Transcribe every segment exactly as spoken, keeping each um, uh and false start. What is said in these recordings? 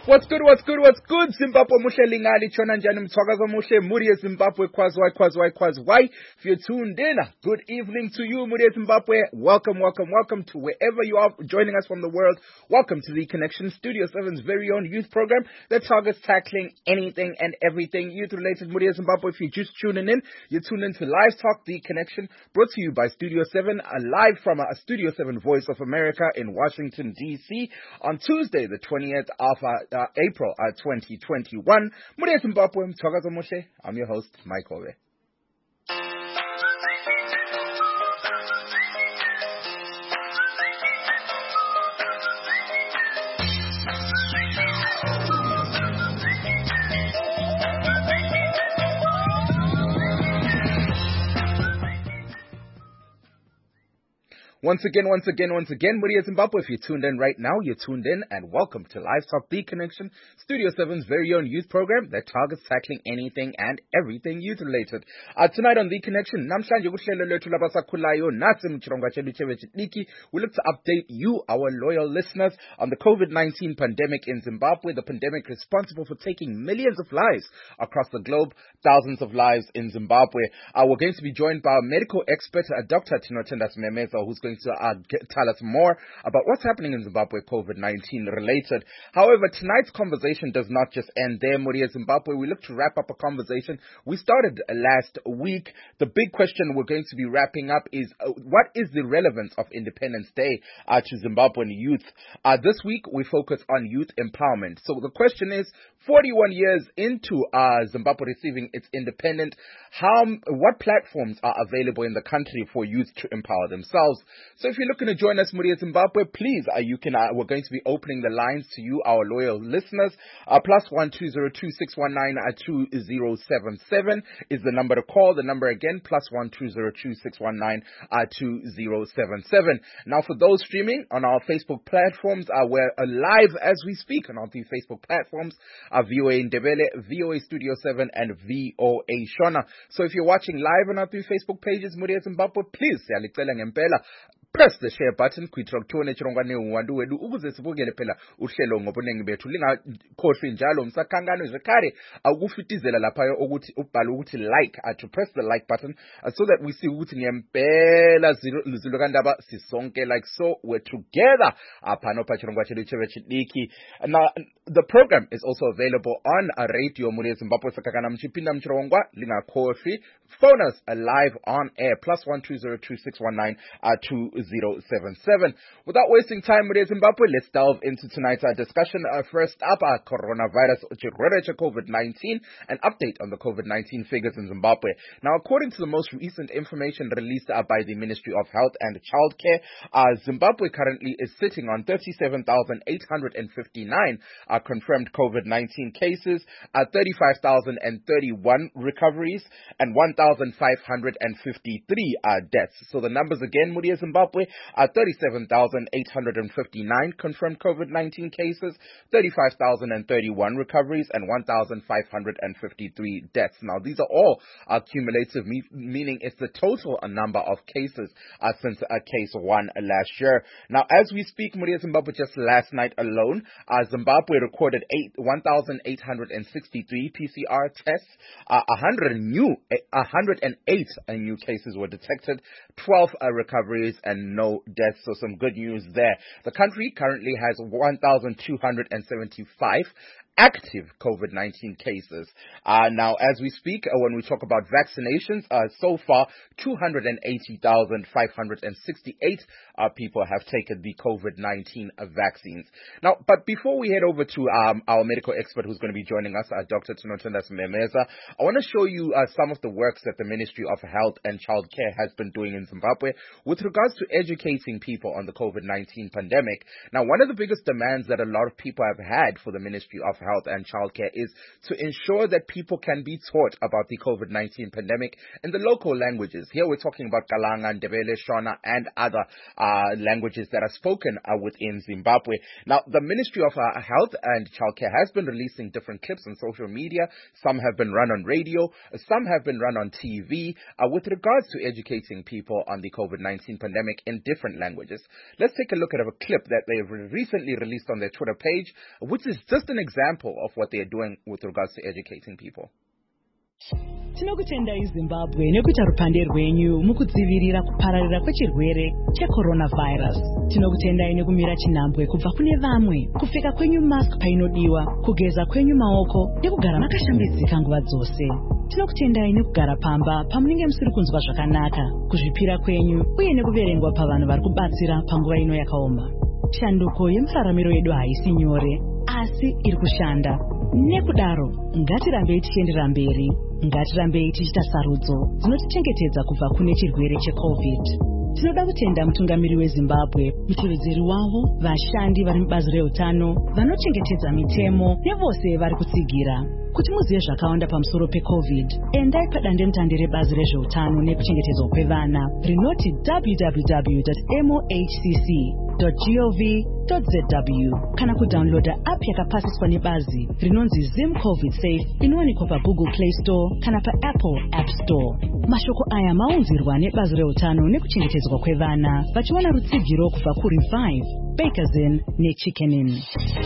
What's good, what's good, what's good? Zimbabwe muhle lingali chona njani mthwakazo muhle muri Zimbabwe kwazwai kwazwai kwazwai. If you're tuned in, good evening to you muri Zimbabwe. Welcome, welcome, welcome to wherever you are joining us from the world. Welcome to the Connection Studio seven's very own youth program that targets tackling anything and everything youth related muri Zimbabwe. If you're just tuning in, you're tuned in to Live Talk The Connection, brought to you by Studio seven, uh, live from a Studio seven Voice of America in Washington D C on Tuesday the twentieth of uh, Uh, April uh, twenty twenty-one. Muri Zimbabwe, mthwakazo muhle. I'm your host, Mike Ove. Once again, once again, once again, Muri Zimbabwe, if you're tuned in right now, you're tuned in, and welcome to Live Talk The Connection, Studio seven's very own youth program that targets tackling anything and everything youth-related. Uh, tonight on The Connection, namhlanje kuhlelo lwethu labasakhulayo nasi mchirongo chelu chevechitniki, we look to update you, our loyal listeners, on the COVID nineteen pandemic in Zimbabwe, the pandemic responsible for taking millions of lives across the globe, thousands of lives in Zimbabwe. Uh, we're going to be joined by a medical expert, uh, Doctor Tinotenda Memeza, who's going to uh, get, tell us more about what's happening in Zimbabwe COVID nineteen related. However, tonight's conversation does not just end there, Muri Zimbabwe. We look to wrap up a conversation we started last week. The big question we're going to be wrapping up is uh, what is the relevance of Independence Day uh, to Zimbabwean youth? Uh, this week, we focus on youth empowerment. So the question is, forty-one years into uh, Zimbabwe receiving its independence, how, what platforms are available in the country for youth to empower themselves? So if you're looking to join us, Muri Zimbabwe, please, uh, you can. Uh, we're going to be opening the lines to you, our loyal listeners. Uh, plus one two zero two six one nine two zero seven seven is the number to call. The number again, plus one two zero two six one nine two zero seven seven. Now, for those streaming on our Facebook platforms, uh, we're uh, live as we speak on all these Facebook platforms. Uh, V O A Ndebele, V O A Studio seven, and V O A Shona. So if you're watching live on our three Facebook pages, Muri Zimbabwe, please, siyalicela ngempela, press the share button kwithina kuthone chirongwane uwandu wedu ukuze sibukele phela uhlelo ngobunengi bethu lingakhohlwi njalo msakhangano zekhare akufitizela lapha ukuthi ubhale ukuthi like uh, to press the like button uh, so that we see ukuthi ngempela zilo kandaba sisonke like so we're together apha no pachirongwa chedu chevechidiki. Now the program is also available on a radio Muri Zimbabwe sakakana mchipinda mchirongwa lingakhohlwi. Phone us uh, live on air plus one two zero two six one nine two zero seven seven. Without wasting time, Muri Zimbabwe, let's delve into tonight's uh, discussion. Uh, first up, uh, coronavirus, COVID nineteen, an update on the COVID nineteen figures in Zimbabwe. Now, according to the most recent information released uh, by the Ministry of Health and Childcare, uh, Zimbabwe currently is sitting on thirty-seven thousand eight hundred fifty-nine uh, confirmed COVID nineteen cases, uh, thirty-five thousand thirty-one recoveries, and one thousand five hundred fifty-three uh, deaths. So the numbers again, Muri Zimbabwe, are thirty-seven thousand eight hundred fifty-nine confirmed COVID nineteen cases, thirty-five thousand thirty-one recoveries, and one thousand five hundred fifty-three deaths. Now, these are all uh, cumulative, me- meaning it's the total uh, number of cases uh, since uh, case one uh, last year. Now, as we speak, Muri Zimbabwe, just last night alone, uh, Zimbabwe recorded one thousand eight hundred sixty-three P C R tests, uh, one hundred new, one hundred eight uh, new cases were detected, twelve uh, recoveries, and no deaths. So some good news there. The country currently has one thousand two hundred seventy-five active COVID nineteen cases. Uh, now, as we speak, uh, when we talk about vaccinations, uh, so far, two hundred eighty thousand five hundred sixty-eight uh, people have taken the COVID nineteen uh, vaccines. Now, but before we head over to um, our medical expert who's going to be joining us, uh, Doctor Tinotenda Memeza, I want to show you uh, some of the works that the Ministry of Health and Childcare has been doing in Zimbabwe with regards to educating people on the COVID nineteen pandemic. Now, one of the biggest demands that a lot of people have had for the Ministry of Health and Childcare is to ensure that people can be taught about the COVID nineteen pandemic in the local languages. Here we're talking about Kalanga, Ndebele, Shona, and other uh, languages that are spoken uh, within Zimbabwe. Now, the Ministry of uh, Health and Childcare has been releasing different clips on social media. Some have been run on radio, some have been run on T V, uh, with regards to educating people on the COVID nineteen pandemic in different languages. Let's take a look at a clip that they've recently released on their Twitter page, which is just an example of what they're doing with regards to educating people. Tinokutendai Zimbabwe nekuita rupande rwenyu mukudzivirira kupararira kwechirwere checoronavirus. Tinokutendai nekumira chinhambwe kubva kune vamwe, kupfeka kwenyu mask painodiwa, kugeza kwenyu maoko nekugara makashambidzika nguva dzose. Tinokutendai nekugara pamba pamunenge musiri kunzwa zvakanaka, kuzvipira kwenyu uye nekuverengwa pavanhu vari kubatsira panguva ino yakaoma. Shanduko yemufararamiro yedu haisi nyore, asi iri kushanda. Nekudaro, ngatirambei tichienderera mberi, ngatirambei tichita sarudzo dzinotichengetedza kubva kune chirwere cheCovid. Tinoda kutenda mutungamiri weZimbabwe, mutevedzeri wavo, vashandi vari mubazi reutano, vanochengetedza mitemo nevose vari kutsigira. Kuti muzive zvakawanda pamusoro peCovid, endai padande mutande rebazi rezveutano nekuchengetedzwa kwevana rinoti w w w dot m o h c c dot gov dot z w kana kudownloada app yakapasiswa nebazi rinonzi Zim COVID Safe inowanikwa paGoogle Play Store kana paApple App Store. Mashoko aya maunzirwa nebazi reutano nekuchengetedzwa kwevana vachiwana rutsigiro kubva kuRevive, Bakerzin neChickenin.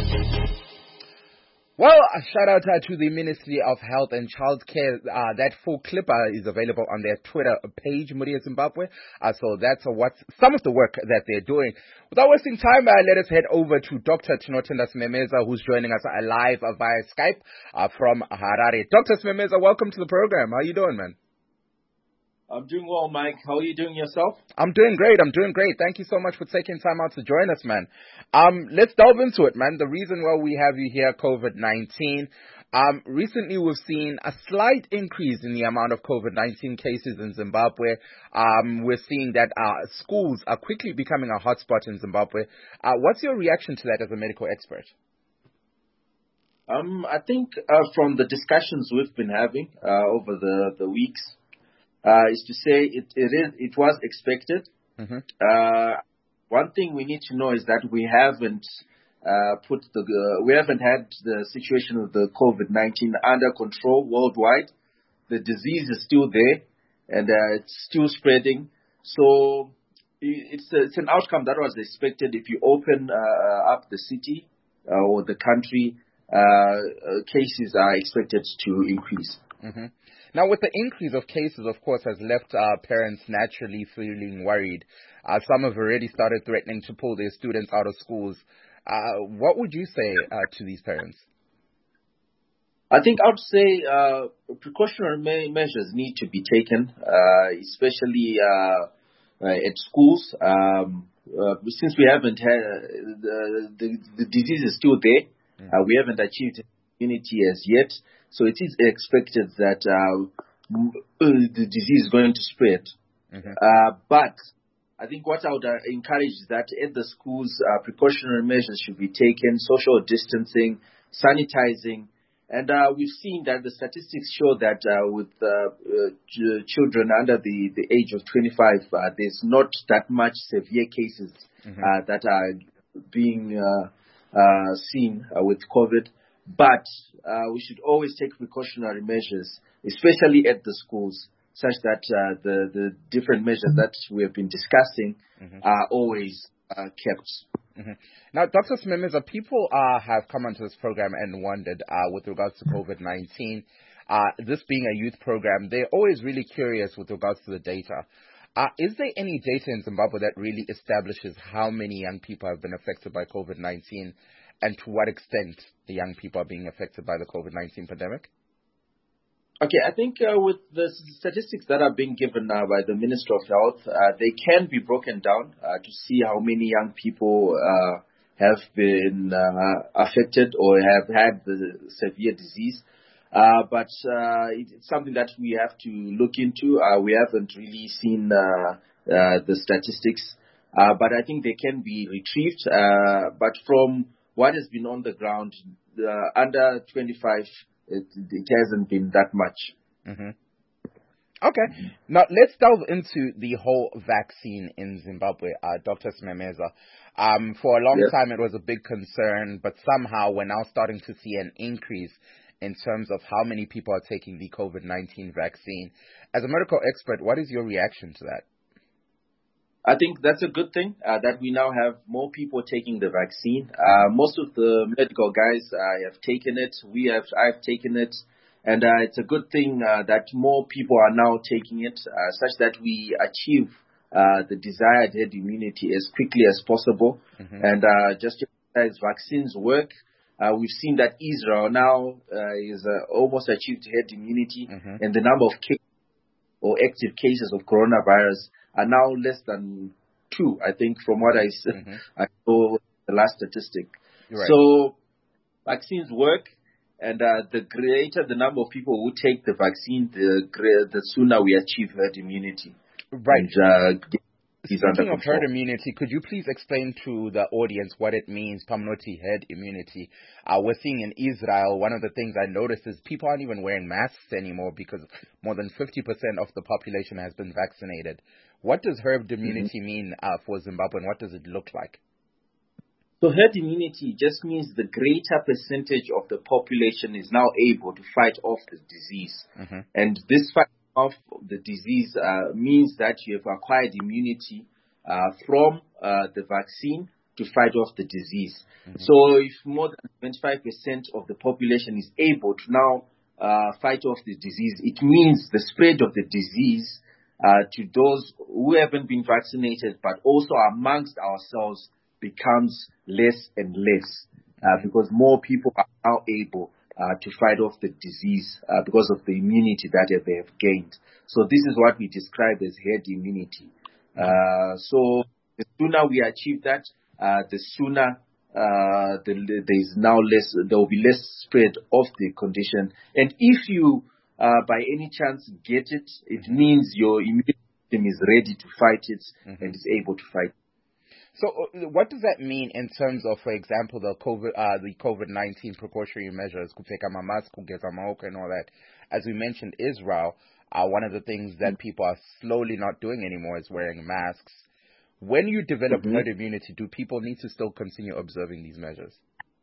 Well, a shout out uh, to the Ministry of Health and Childcare. Uh, that full clip uh, is available on their Twitter page, Muria Zimbabwe. Uh, so that's uh, what's some of the work that they're doing. Without wasting time, uh, let us head over to Doctor Tinotenda Smemeza, who's joining us uh, live uh, via Skype uh, from Harare. Doctor Smemeza, welcome to the program. How are you doing, man? I'm doing well, Mike. How are you doing yourself? I'm doing great. I'm doing great. Thank you so much for taking time out to join us, man. Um, let's delve into it, man. The reason why we have you here, COVID nineteen. Um, recently we've seen a slight increase in the amount of COVID nineteen cases in Zimbabwe. Um, we're seeing that uh, schools are quickly becoming a hotspot in Zimbabwe. Uh, what's your reaction to that as a medical expert? Um, I think uh, from the discussions we've been having uh, over the, the weeks, Uh, is to say it it is it was expected. Mm-hmm. Uh, one thing we need to know is that we haven't uh, put the uh, we haven't had the situation of the COVID nineteen under control worldwide. The disease is still there and uh, it's still spreading. So it's a, it's an outcome that was expected. If you open uh, up the city uh, or the country, uh, uh, cases are expected to increase. Mm-hmm. Now, with the increase of cases, of course, has left uh, parents naturally feeling worried. Uh, some have already started threatening to pull their students out of schools. Uh, what would you say uh, to these parents? I think I would say uh, precautionary me- measures need to be taken, uh, especially uh, uh, at schools. Um, uh, since we haven't had uh, the, the the disease is still there, mm-hmm. uh, we haven't achieved immunity as yet. So it is expected that uh, the disease is going to spread. Mm-hmm. Uh, but I think what I would uh, encourage is that at the schools, uh, precautionary measures should be taken, social distancing, sanitizing. And uh, we've seen that the statistics show that uh, with uh, uh, ch- children under the, the age of twenty-five, uh, there's not that much severe cases mm-hmm. uh, that are being uh, uh, seen uh, with COVID. But uh, we should always take precautionary measures, especially at the schools, such that uh, the, the different measures that we have been discussing mm-hmm. are always uh, kept. Mm-hmm. Now, Doctor Smemeza, people uh, have come onto this program and wondered uh, with regards to COVID nineteen, uh, this being a youth program, they're always really curious with regards to the data. Uh, is there any data in Zimbabwe that really establishes how many young people have been affected by COVID nineteen? And to what extent the young people are being affected by the COVID nineteen pandemic? Okay, I think uh, with the statistics that are being given now by the Minister of Health, uh, they can be broken down uh, to see how many young people uh, have been uh, affected or have had the severe disease. Uh, but uh, it's something that we have to look into. Uh, we haven't really seen uh, uh, the statistics, uh, but I think they can be retrieved. Uh, but from what has been on the ground, uh, under twenty-five, it, it hasn't been that much. Mm-hmm. Okay. Mm-hmm. Now, let's delve into the whole vaccine in Zimbabwe, uh, Doctor Simemeza. Um, for a long yes. time, it was a big concern, but somehow we're now starting to see an increase in terms of how many people are taking the COVID nineteen vaccine. As a medical expert, what is your reaction to that? I think that's a good thing, uh, that we now have more people taking the vaccine. Uh, most of the medical guys uh, have taken it. We have, I've taken it. And uh, it's a good thing uh, that more people are now taking it, uh, such that we achieve uh, the desired herd immunity as quickly as possible. Mm-hmm. And uh, just as vaccines work, uh, we've seen that Israel now uh, is uh, almost achieved herd immunity, mm-hmm. and the number of cases or active cases of coronavirus are now less than two, I think, from what I, mm-hmm. I saw the last statistic. Right. So vaccines work, and uh, the greater the number of people who take the vaccine, the greater, the sooner we achieve herd immunity. Right. And, uh, Speaking of herd immunity, could you please explain to the audience what it means, Pamnoti, herd immunity? Uh, we're seeing in Israel, one of the things I noticed is people aren't even wearing masks anymore because more than fifty percent of the population has been vaccinated. What does herd immunity mm-hmm. mean uh, for Zimbabwe, and what does it look like? So herd immunity just means the greater percentage of the population is now able to fight off the disease. Mm-hmm. And this fight of the disease uh, means that you have acquired immunity uh, from uh, the vaccine to fight off the disease. Mm-hmm. So if more than twenty-five percent of the population is able to now uh, fight off the disease, it means the spread of the disease uh, to those who haven't been vaccinated, but also amongst ourselves, becomes less and less uh, because more people are now able Uh, to fight off the disease uh, because of the immunity that they have gained. So this is what we describe as herd immunity. Uh, so the sooner we achieve that, uh, the sooner uh, the, there is now less, there will be less spread of the condition. And if you, uh, by any chance, get it, it means your immune system is ready to fight it mm-hmm. and is able to fight. So, uh, what does that mean in terms of, for example, the COVID, uh, the COVID nineteen precautionary measures, kupfeka mask, kugeza maoko, and all that? As we mentioned, Israel, uh, one of the things that people are slowly not doing anymore is wearing masks. When you develop mm-hmm. herd immunity, do people need to still continue observing these measures?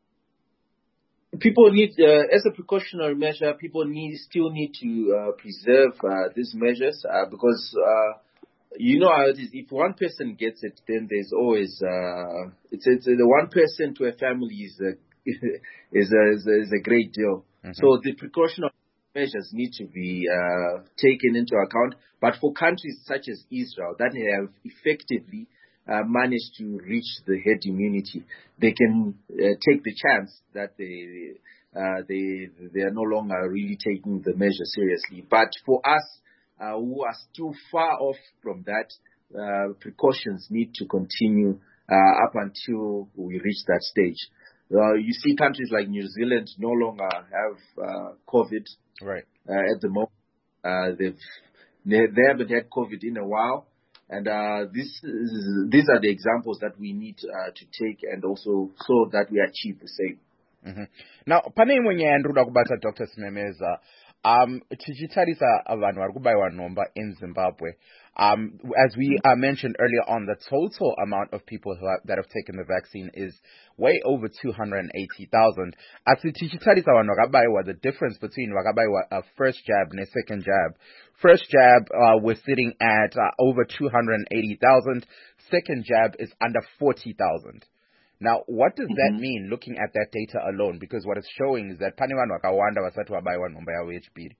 People need, uh, as a precautionary measure, people need still need to uh, preserve uh, these measures uh, because. Uh, You know how it is. If one person gets it, then there's always uh, it's, it's uh, the one person to a family is a is a, is a, is a great deal. Mm-hmm. So the precautionary measures need to be uh, taken into account. But for countries such as Israel that have effectively uh, managed to reach the herd immunity, they can uh, take the chance that they uh, they they are no longer really taking the measure seriously. But for us, Uh, who are still far off from that, uh, precautions need to continue uh, up until we reach that stage. Uh, you see countries like New Zealand no longer have uh, COVID right. uh, at the moment. Uh, they've, they, they haven't had COVID in a while. And uh, this is, these are the examples that we need uh, to take and also so that we achieve the same. Mm-hmm. Now, pane imwe nyaya ndinoda kubata Doctor Simemeza. Um, tichitarisa vanhu vari kubayiwa nhomba in Zimbabwe. Um, as we uh, mentioned earlier on, the total amount of people who have, that have taken the vaccine is way over two hundred eighty thousand. Asi tichitarisa vanhu vakabayiwa, the difference between vakabayiwa a first jab and a second jab. First jab, uh, we're sitting at uh, over two hundred eighty thousand. Second jab is under forty thousand. Now, what does mm-hmm. that mean, looking at that data alone? Because what it's showing is that pane vanhu vakawanda vasati vabayiwa nhomba yavo yechipiri.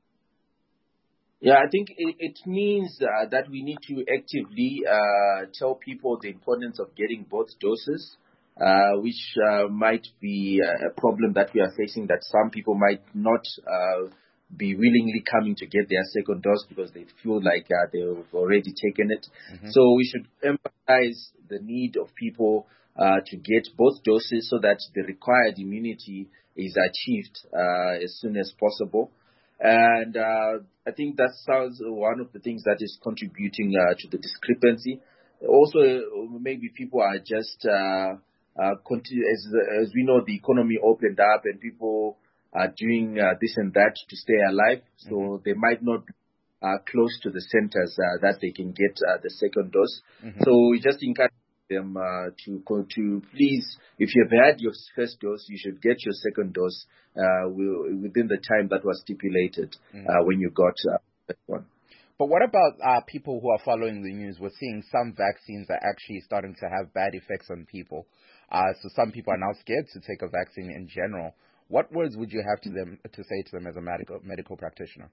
Yeah, I think it, it means uh, that we need to actively uh, tell people the importance of getting both doses, uh, which uh, might be a problem that we are facing, that some people might not uh, be willingly coming to get their second dose because they feel like uh, they've already taken it. Mm-hmm. So we should emphasize the need of people Uh, to get both doses so that the required immunity is achieved uh, as soon as possible. And uh, I think that sounds one of the things that is contributing uh, to the discrepancy. Also, maybe people are just uh, uh, continue, as as we know, the economy opened up and people are doing uh, this and that to stay alive. So mm-hmm. they might not be uh, close to the centers uh, that they can get uh, the second dose. Mm-hmm. So we just encourage them uh, to to please, if you've had your first dose, you should get your second dose uh, within the time that was stipulated mm-hmm. uh, when you got uh, that one. But what about uh, people who are following the news? We're seeing some vaccines are actually starting to have bad effects on people. Uh, so some people are now scared to take a vaccine in general. What words would you have to them to say to them as a medical medical practitioner?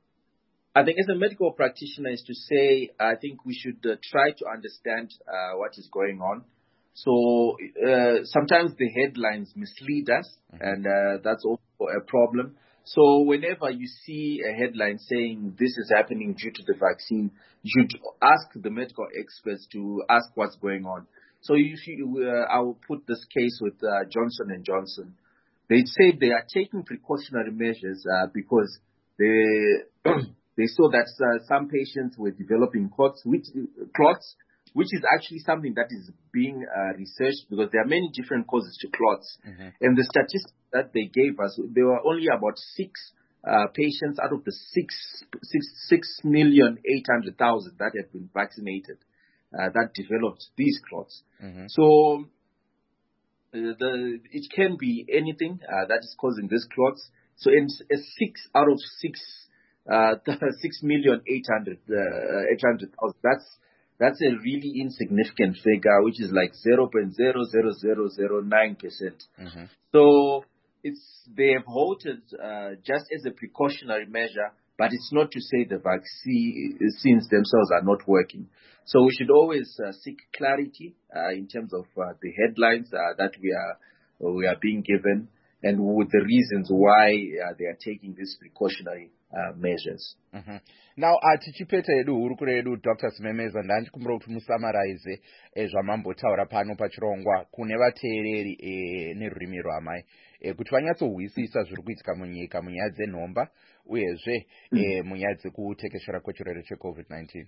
I think as a medical practitioner is to say, I think we should uh, try to understand uh, what is going on. So uh, sometimes the headlines mislead us, mm-hmm. and uh, that's also a problem. So whenever you see a headline saying this is happening due to the vaccine, you should ask the medical experts to ask what's going on. So if you, uh, I will put this case with uh, Johnson and Johnson. They say they are taking precautionary measures uh, because they they saw that uh, some patients were developing clots, which, clots, which is actually something that is being uh, researched because there are many different causes to clots. Mm-hmm. And the statistics that they gave us, there were only about six uh, patients out of the six, six, six million eight hundred thousand that have been vaccinated uh, that developed these clots. Mm-hmm. So uh, the it can be anything uh, that is causing these clots. So in a six out of six, uh, six million eight hundred uh, eight hundred thousand. That's That's a really insignificant figure, which is like zero point zero zero zero zero nine percent. Mm-hmm. So it's they have halted uh, just as a precautionary measure, but it's not to say the vaccines themselves are not working. So we should always uh, seek clarity uh, in terms of uh, the headlines uh, that we are we are being given, and with the reasons why uh, they are taking these precautionary uh, measures. Mm-hmm. Now, atichipete edu hurukure edu Doctor Simemeza ndanchikumbira kuti musummarize zvamambotaura pano pachirongwa kune vateereri e, nerurimi rwamai e, kuti vanyatsohwisisa zviri kuitika munyika munyaya dzenhomba uyezve e, munyaya dzekutekeshera kwechirwere checovid nineteen.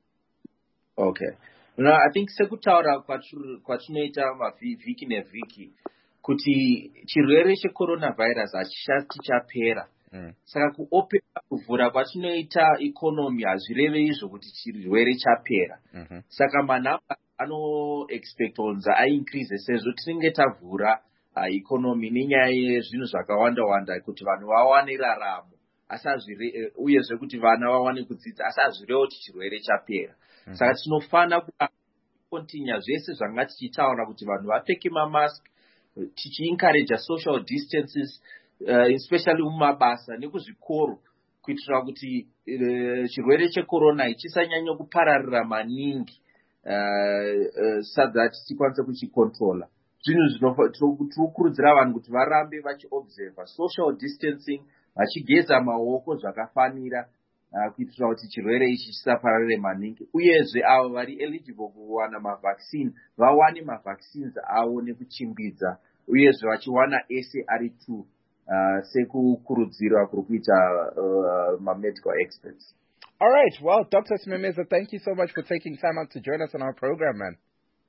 Okay. No, I think sekutaura kwatinoita mavhiki nevhiki kuti chirwere checoronavirus hachishati chapera. Mm. Saka kuopera kuvhura kwatinoita ikonomi hazvirevi izvo kuti chirwere chapera. Mm-hmm. Saka manhamba anoexpect kunza aincrease sezvo tinenge tavhura uh, ikonomi nenyaya yezvinhu zvakawanda wanda kuti vanhu vawane raramo asi hazvire uh, uyezve kuti vana vawane kudzidza asi hazvireva kuti chirwere chapera. Mm-hmm. Saka tinofana kucontinue zvese zvanga tichitaura kuti vanhu vapfeke mamask, tichiencourage social distances, Uh, especially mumabasa nekuzvikoro kuitira kuti uh, chirwere checorona chisanyanya kupararira maningi uh, uh, so that tikwanise kuchicontrola. Zvinhu tinokurudzira vanhu kuti varambe vachiobserva social distancing, vachigeza maoko zvakafanira uh, kuitira kuti chirwere ichi chisapararire maningi, uyezve avo vari eligible kuwana mavaccine vawane mavaccines avo nekuchimbidza, uyezve vachiwana ese ari two. Uh, sekukurudzirwa kuri kuita uh, ma-medical experts. All right. Well, Doctor Simemeza, thank you so much for taking time out to join us on our program, man.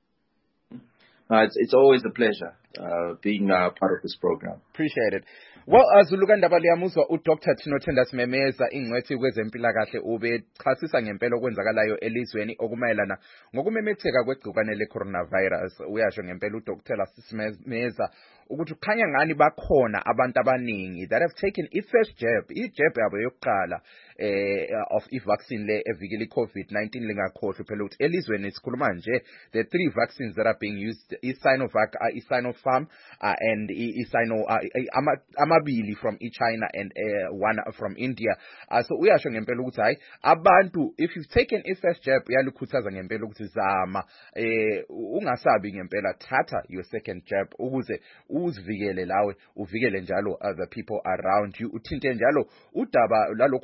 Uh, it's, it's always a pleasure uh, being uh, part of this program. Appreciate it. Well, azuluka ndaba liyamuzwa uDoctor Tinothenda Simemeza ingcwethi kwezempilakahle ubechasisa ngempela okwenzakalayo elizweni okumayelana ngokumemetheka kwegcikwane le-coronavirus. Uyasho ngempela uDoctor Simemeza ukuthi kukhanya ngani bakhona abantu abaningi that have taken i-first jab, i-jab yabo yokuqala eh, of i-vaccine le evikela i-COVID nineteen lingakhohlwa phela ukuthi elizweni sikhuluma nje the three vaccines that are being used, i-Sinovac, uh, i-Sinopharm uh, and i-Sino uh, ama, amabili from i-China and uh, one from India. Uh, so uyasho ngempela ukuthi hayi abantu, if you've taken i-first jab yalikhuthaza ngempela ukuthi zama eh, ungasabi ngempela, thatha your second jab ukuze uzivikele lawe uvikele njalo other people around you, uthinte njalo udaba lalokhu kwenzakala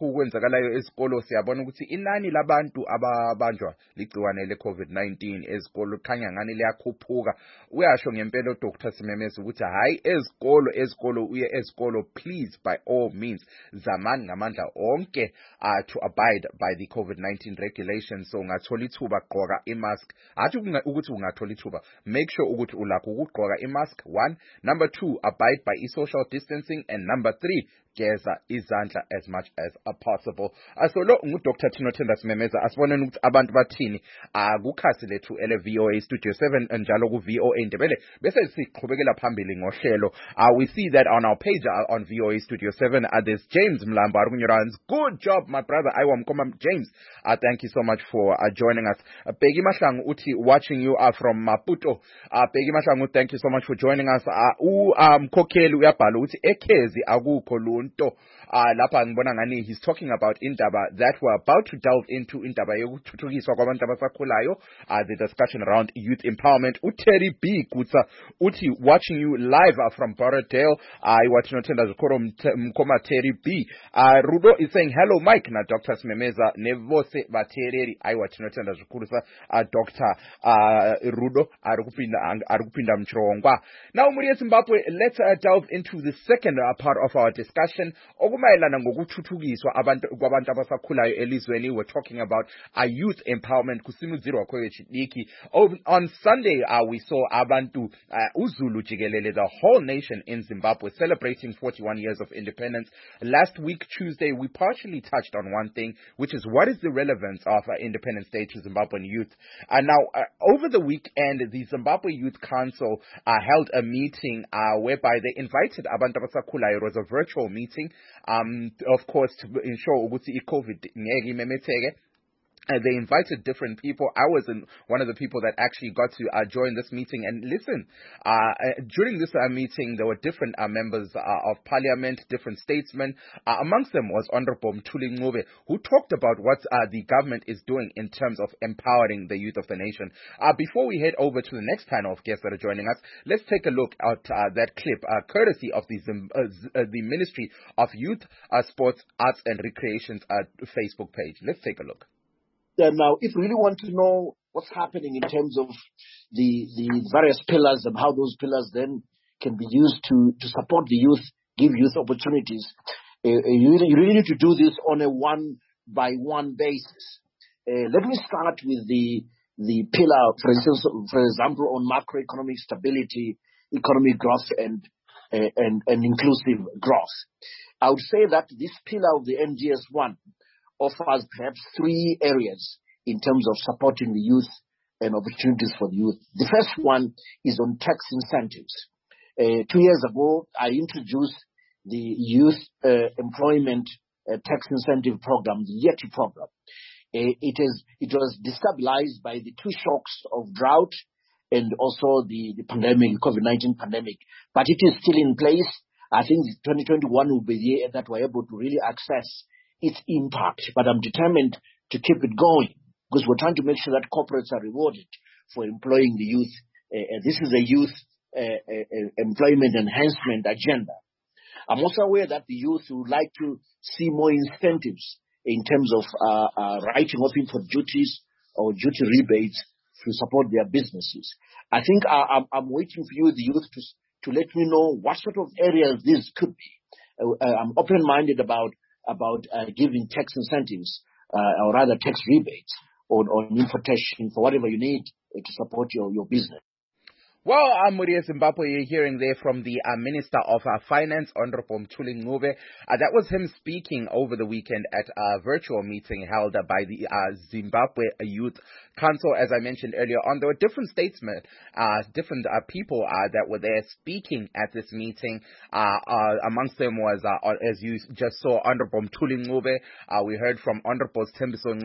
elenzakalayo ezikolo siyabona ukuthi inani labantu ababanjwa ligciwane le COVID nineteen ezikolo khanya ngani liyakhuphuka. Uyasho ngempela uDoctor Simemeza ukuthi hayi ezikolo ezikolo uye ezikolo please by all means zamani ngamandla onke uh, to abide by the COVID nineteen regulations. So ungathola ithuba gqoka imask. Athi ukuthi ungathola ithuba, make sure ukuthi ulakho ukugqoka imask. One, number two, abide by social distancing, and number three, geza izandla as much as uh, possible. Uh, so lo nguDoctor Tinothenda Simemeza asiboneni ukuthi abantu bathini akukhasi lethu ele V O A Studio seven njalo ku V O A Ndebele bese siqhubekela phambili ngohlelo. Uh, we see that on our page uh, on V O A Studio seven uh, there's James Mlambo Arunyorans. Good job my brother. I want Mkoma James. Uh, thank you so much for uh, joining us. Uh, Peggy Mahlangu uthi watching you are uh, from Maputo. Uh, Peggy Mahlangu, thank you so much for joining us. Uh, u um Kokeli uyabhala uthi ekhezi akukho lunto. Uh, lapha ngibona ngani he's talking about indaba that we're about to delve into, indaba yokuthuthukiswa kwabantu abasakhulayo, uh, the discussion around youth empowerment. uTerry B Kutsa uthi watching you live uh, from Borodale. uh, iwatinothenda zvikoro Mkoma Terry B. uh, Rudo is saying hello Mike na Doctor Simemeza nevose vateereri. Aiwatinotenda zvikuru sa uh, Doctor uh, Rudo arikupinda arikupinda mchirongwa. Now muri yeZimbabwe, let's uh, delve into the second uh, part of our discussion. Okumayelana ngokuthuthukiswa abantu kwabantu abasakhulayo elizweni. We're talking about uh, youth empowerment kusimudzirwa kwechidiki. On Sunday uh, we saw abantu uh, uZulu jikelele, the whole nation in Zimbabwe celebrating forty-one years of independence. Last week Tuesday we partially touched on one thing, which is what is the relevance of uh, Independence Day to Zimbabwean youth. And uh, now uh, over the weekend the Zimbabwe Youth Council uh, held a meeting uh, whereby they invited abantu abasakhulayo. It was a virtual meeting, um, of course, to ensure ukuthi iCovid ngeke imemetheke. Uh, they invited different people. I was in one of the people that actually got to uh, join this meeting. And listen, uh, uh, during this uh, meeting, there were different uh, members uh, of parliament, different statesmen. Uh, amongst them was Honorable Mthuli Ncube, who talked about what uh, the government is doing in terms of empowering the youth of the nation. Uh, before we head over to the next panel of guests that are joining us, let's take a look at uh, that clip, uh, courtesy of the, Zim- uh, Z- uh, the Ministry of Youth, uh, Sports, Arts and Recreation's uh, Facebook page. Let's take a look. Uh, now, if you really want to know what's happening in terms of the the various pillars and how those pillars then can be used to, to support the youth, give youth opportunities, uh, you, really, you really need to do this on a one-by-one basis. Uh, let me start with the the pillar, for instance, for example, on macroeconomic stability, economic growth, and uh, and, and inclusive growth. I would say that this pillar of the N G S one offers perhaps three areas in terms of supporting the youth and opportunities for the youth. The first one is on tax incentives. Uh, two years ago, I introduced the Youth uh, Employment uh, Tax Incentive Program, the YETI program. Uh, it, is, it was destabilized by the two shocks of drought and also the, the pandemic, COVID nineteen pandemic. But it is still in place. I think twenty twenty-one will be the year that we're able to really access its impact, but I'm determined to keep it going because we're trying to make sure that corporates are rewarded for employing the youth. Uh, this is a youth uh, uh, employment enhancement agenda. I'm also aware that the youth would like to see more incentives in terms of uh, uh, writing off import duties or duty rebates to support their businesses. I think I, I'm, I'm waiting for you, the youth, to, to let me know what sort of areas this could be. Uh, I'm open-minded about about uh, giving tax incentives, uh, or rather tax rebates on, on importation for whatever you need uh, to support your, your business. Well, I'm Muri Zimbabwe. You're hearing there from the uh, Minister of uh, Finance, Honorable Mthuli Ncube. Uh, that was him speaking over the weekend at a virtual meeting held uh, by the uh, Zimbabwe Youth Council. As I mentioned earlier on, there were different statesmen, uh, different uh, people uh, that were there speaking at this meeting. Uh, uh, amongst them was, uh, as you just saw, Honorable Mthuli Ncube. Uh, we heard from Honorable Sthembiso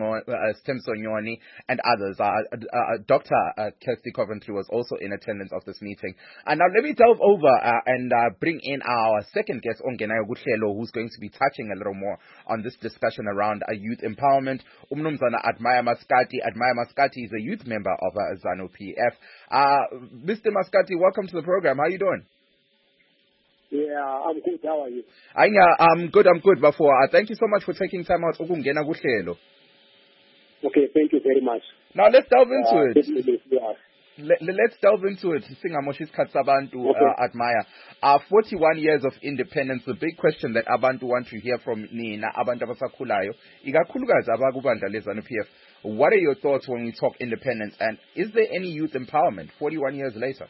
Nyoni and others. Uh, uh, Doctor Uh, Kirsty Coventry was also in attendance of this meeting. And now let me delve over uh, and uh, bring in our second guest, Ongenayo Guhlelo, who's going to be touching a little more on this discussion around uh, youth empowerment. Umnumzana Admire Maskati. Admire Maskati is a youth member of uh, ZANU P F. Uh, Mister Maskati, welcome to the program. How are you doing? Yeah, I'm good. How are you? Anya, I'm good, I'm good, Bafo. Uh, thank you so much for taking time out. Ukungena kuhlelo. Okay, thank you very much. Now let's delve into Uh, it. definitely, yeah. Let, let's delve into it. Singamoshis Katsabantu Okay. uh, admire. Uh, forty-one years of independence, the big question that Abantu want to hear from Nina, Abantu Abasakhulayo, ikakhulukazi abakubandlelezana P F. What are your thoughts when we talk independence, and is there any youth empowerment forty-one years later?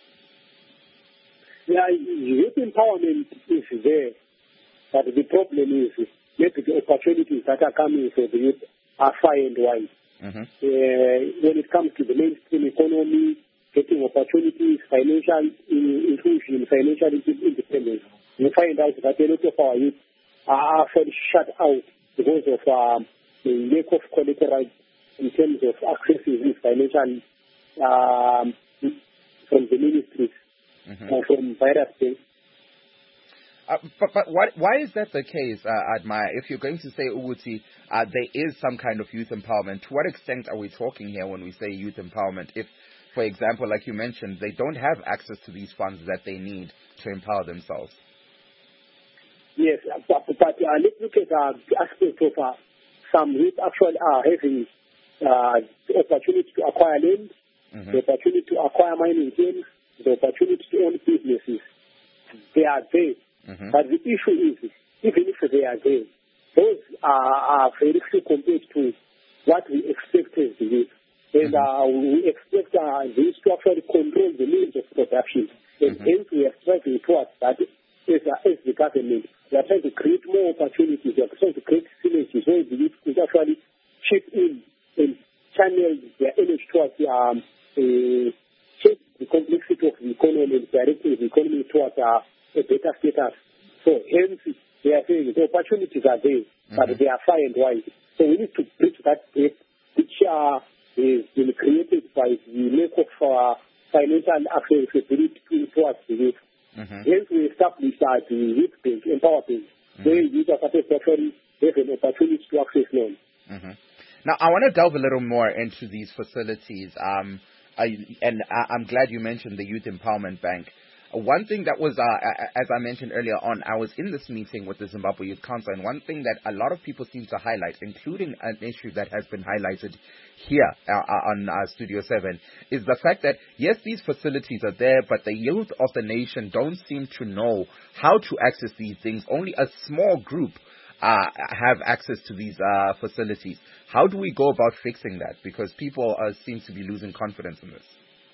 Yeah, youth empowerment is there, but the problem is maybe the opportunities that are coming for the youth are far and wide. Mm-hmm. Uh, when it comes to the mainstream economy, getting opportunities, financial inclusion, financial independence, we find out that a lot of our youth are actually shut out because of um, the lack of collateral in terms of accessing this financial um, from the ministries. Mm-hmm. Uh, from various things. Uh, but but what, why is that the case, uh, Admire? If you're going to say Uguti, uh, there is some kind of youth empowerment, to what extent are we talking here when we say youth empowerment? If, for example, like you mentioned, they don't have access to these funds that they need to empower themselves. Yes, but, but uh, let's look at uh, the aspect of uh, some youth actually are having uh, the opportunity to acquire land, mm-hmm. the opportunity to acquire mining claims, the opportunity to own businesses. They are there. Mm-hmm. But the issue is, even if they are there, those are, are very few compared to what we expect as the youth. And mm-hmm. uh, we expect uh, these to actually control the means of production. And mm-hmm. hence we are striving towards that as, uh, as the government. We are trying to create more opportunities. We are trying to create synergies where the youth could actually chip in and channel their energy towards um, a the complexity of the economy and directing the economy towards uh, a better status. So hence, they are saying the opportunities are there, mm-hmm. but they are far and wide. So we need to bridge that gap, which uh, is been created by the lack of uh, financial accessibility towards the youth. Mm-hmm. Hence, we established uh, the Youth Bank, Empower Bank, mm-hmm. where youth are supposed to actually have an opportunity to access loans. Mm-hmm. Now, I want to delve a little more into these facilities. Um, I, and I, I'm glad you mentioned the Youth Empowerment Bank. Uh, one thing that was, uh, as I mentioned earlier on, I was in this meeting with the Zimbabwe Youth Council, and one thing that a lot of people seem to highlight, including an issue that has been highlighted here uh, on uh, Studio seven, is the fact that, yes, these facilities are there, but the youth of the nation don't seem to know how to access these things. Only a small group Uh, have access to these uh, facilities. How do we go about fixing that? Because people uh, seem to be losing confidence in this.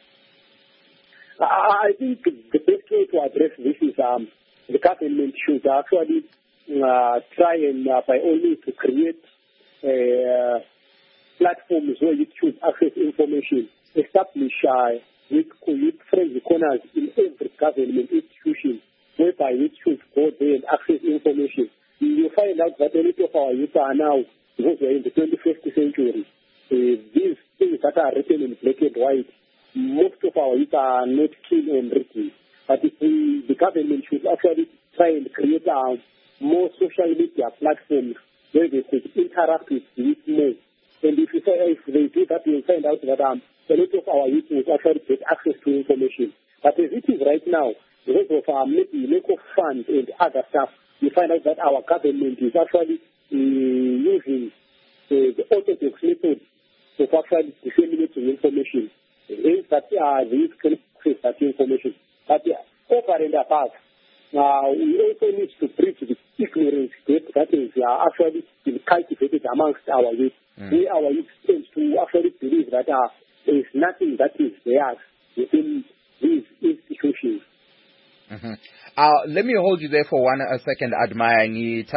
I think the best way to address this is um, the government should actually uh, try and, uh, by all means, to create uh, platforms where you should access information, establish uh, youth-friendly corners in every government institution, whereby you should go there and access information. You find out that a lot of our youth are now, because we're in the twenty-first century, uh, these things that are written in black and white, most of our youth are not keen on reading. But if we, the government should actually try and create uh, more social media platforms where they could interact with youth more. And if, you say, if they do that, you'll find out that um, a lot of our youth will actually get access to information. But as it is right now, because of our maybe lack of funds and other stuff, we find out that our government is actually uh, using uh, the orthodox method of actually disseminating information. Hence, that uh, these can access that information. But uh, over and above, uh, we also need to bridge the ignorance gap that is uh, actually been cultivated amongst our youth. Mm. Where our youth tends to actually believe that uh, there is nothing that is theirs within these institutions. Mm-hmm. Uh, let me hold you there for one a second, Admire.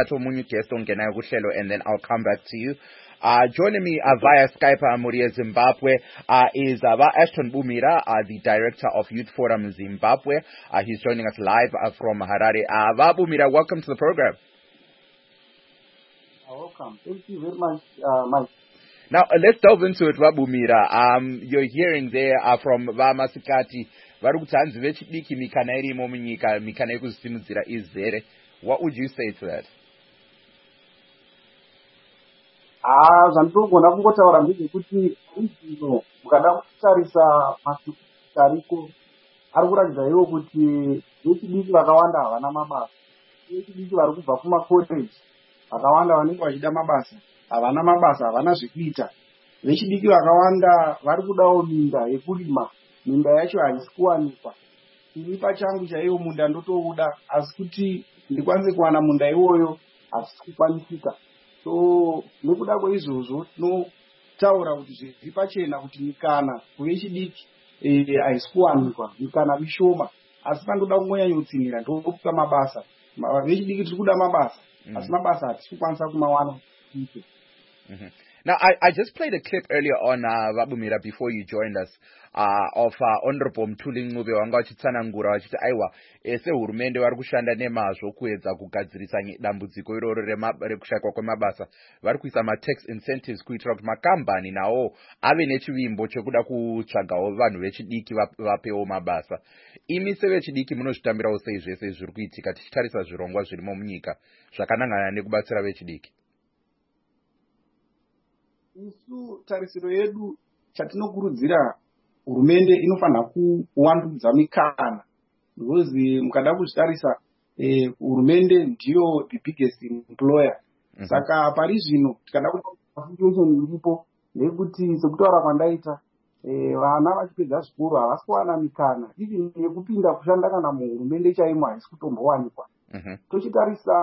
And then I'll come back to you. Uh, joining me uh, via Skype, uh, Muria Zimbabwe, uh, is uh, Ashton Bumira, uh, the director of Youth Forum Zimbabwe. Uh, he's joining us live uh, from Harare. Uh, Bumira, welcome to the program. Welcome. Thank you very much, uh, Mike. Now, uh, let's delve into it, Bumira. Um, you're hearing there uh, from Vamasikati. What would you say to that? Ah, zvandinogona kungotaura ndezvekuti izvino mukada kutarisa masuku ariko ari kuratidza iwo kuti vechidiki vakawanda havana mabasa. Vechidiki vari kubva kumakoreji vakawanda vanenge vachida mabasa havana mabasa, havana zvekuita. Vechidiki vakawanda vari kudawo minda yekurima, minda yacho haisi kuwanikwa. Ini pachangu chaiwo munda ndotouda, asi kuti ndikwanise kuwana munda iwoyo hazisi kukwanisika. So nekuda kweizvozvo tinotaura kuti zviri pachena kuti mikana kuvechidiki haisi kuwanikwa, mikana mishoma, asi pandoda kungonyanyotsinira ndokupa mabasa. Vechidiki tiri kuda mabasa, asi mabasa hatisi kukwanisa kumawana. Mm-hmm. Now, I, I just played a clip earlier on, uh, Vabumira, before you joined us, uh, of uh, Honorable Mthuli Ncube wanga wachitsanangura wachiti aiwa ese hurumende vari kushanda nemazvo kuedza kugadzirisa dambudziko iroro rekushayikwa kwemabasa. Vari kuisa ma-tax incentives kuitira kuti makambani nawo ave nechivimbo chekuda kutsvagawo vanhu vechidiki vapewo mabasa. Imi sevechidiki munozvitambirawo sei zvese zviri kuitika tichitarisa zvirongwa zvirimo munyika zvakanangana nekubatsira vechidiki? Isu tarisiro yedu chatinokurudzira hurumende inofanira kuwandudza mikana, because mukada kuzvitarisa eh, hurumende ndiyo the biggest employer. Mm-hmm. Saka pari zvino tikada kuona situation iripo ndeyekuti sekutaura kwandaita eh, vana vachipedza zvikoro havasi kuwana mikana even yekupinda kushanda kana muhurumende chaimo haisi kutombowanikwa. Mm-hmm. Tochitarisa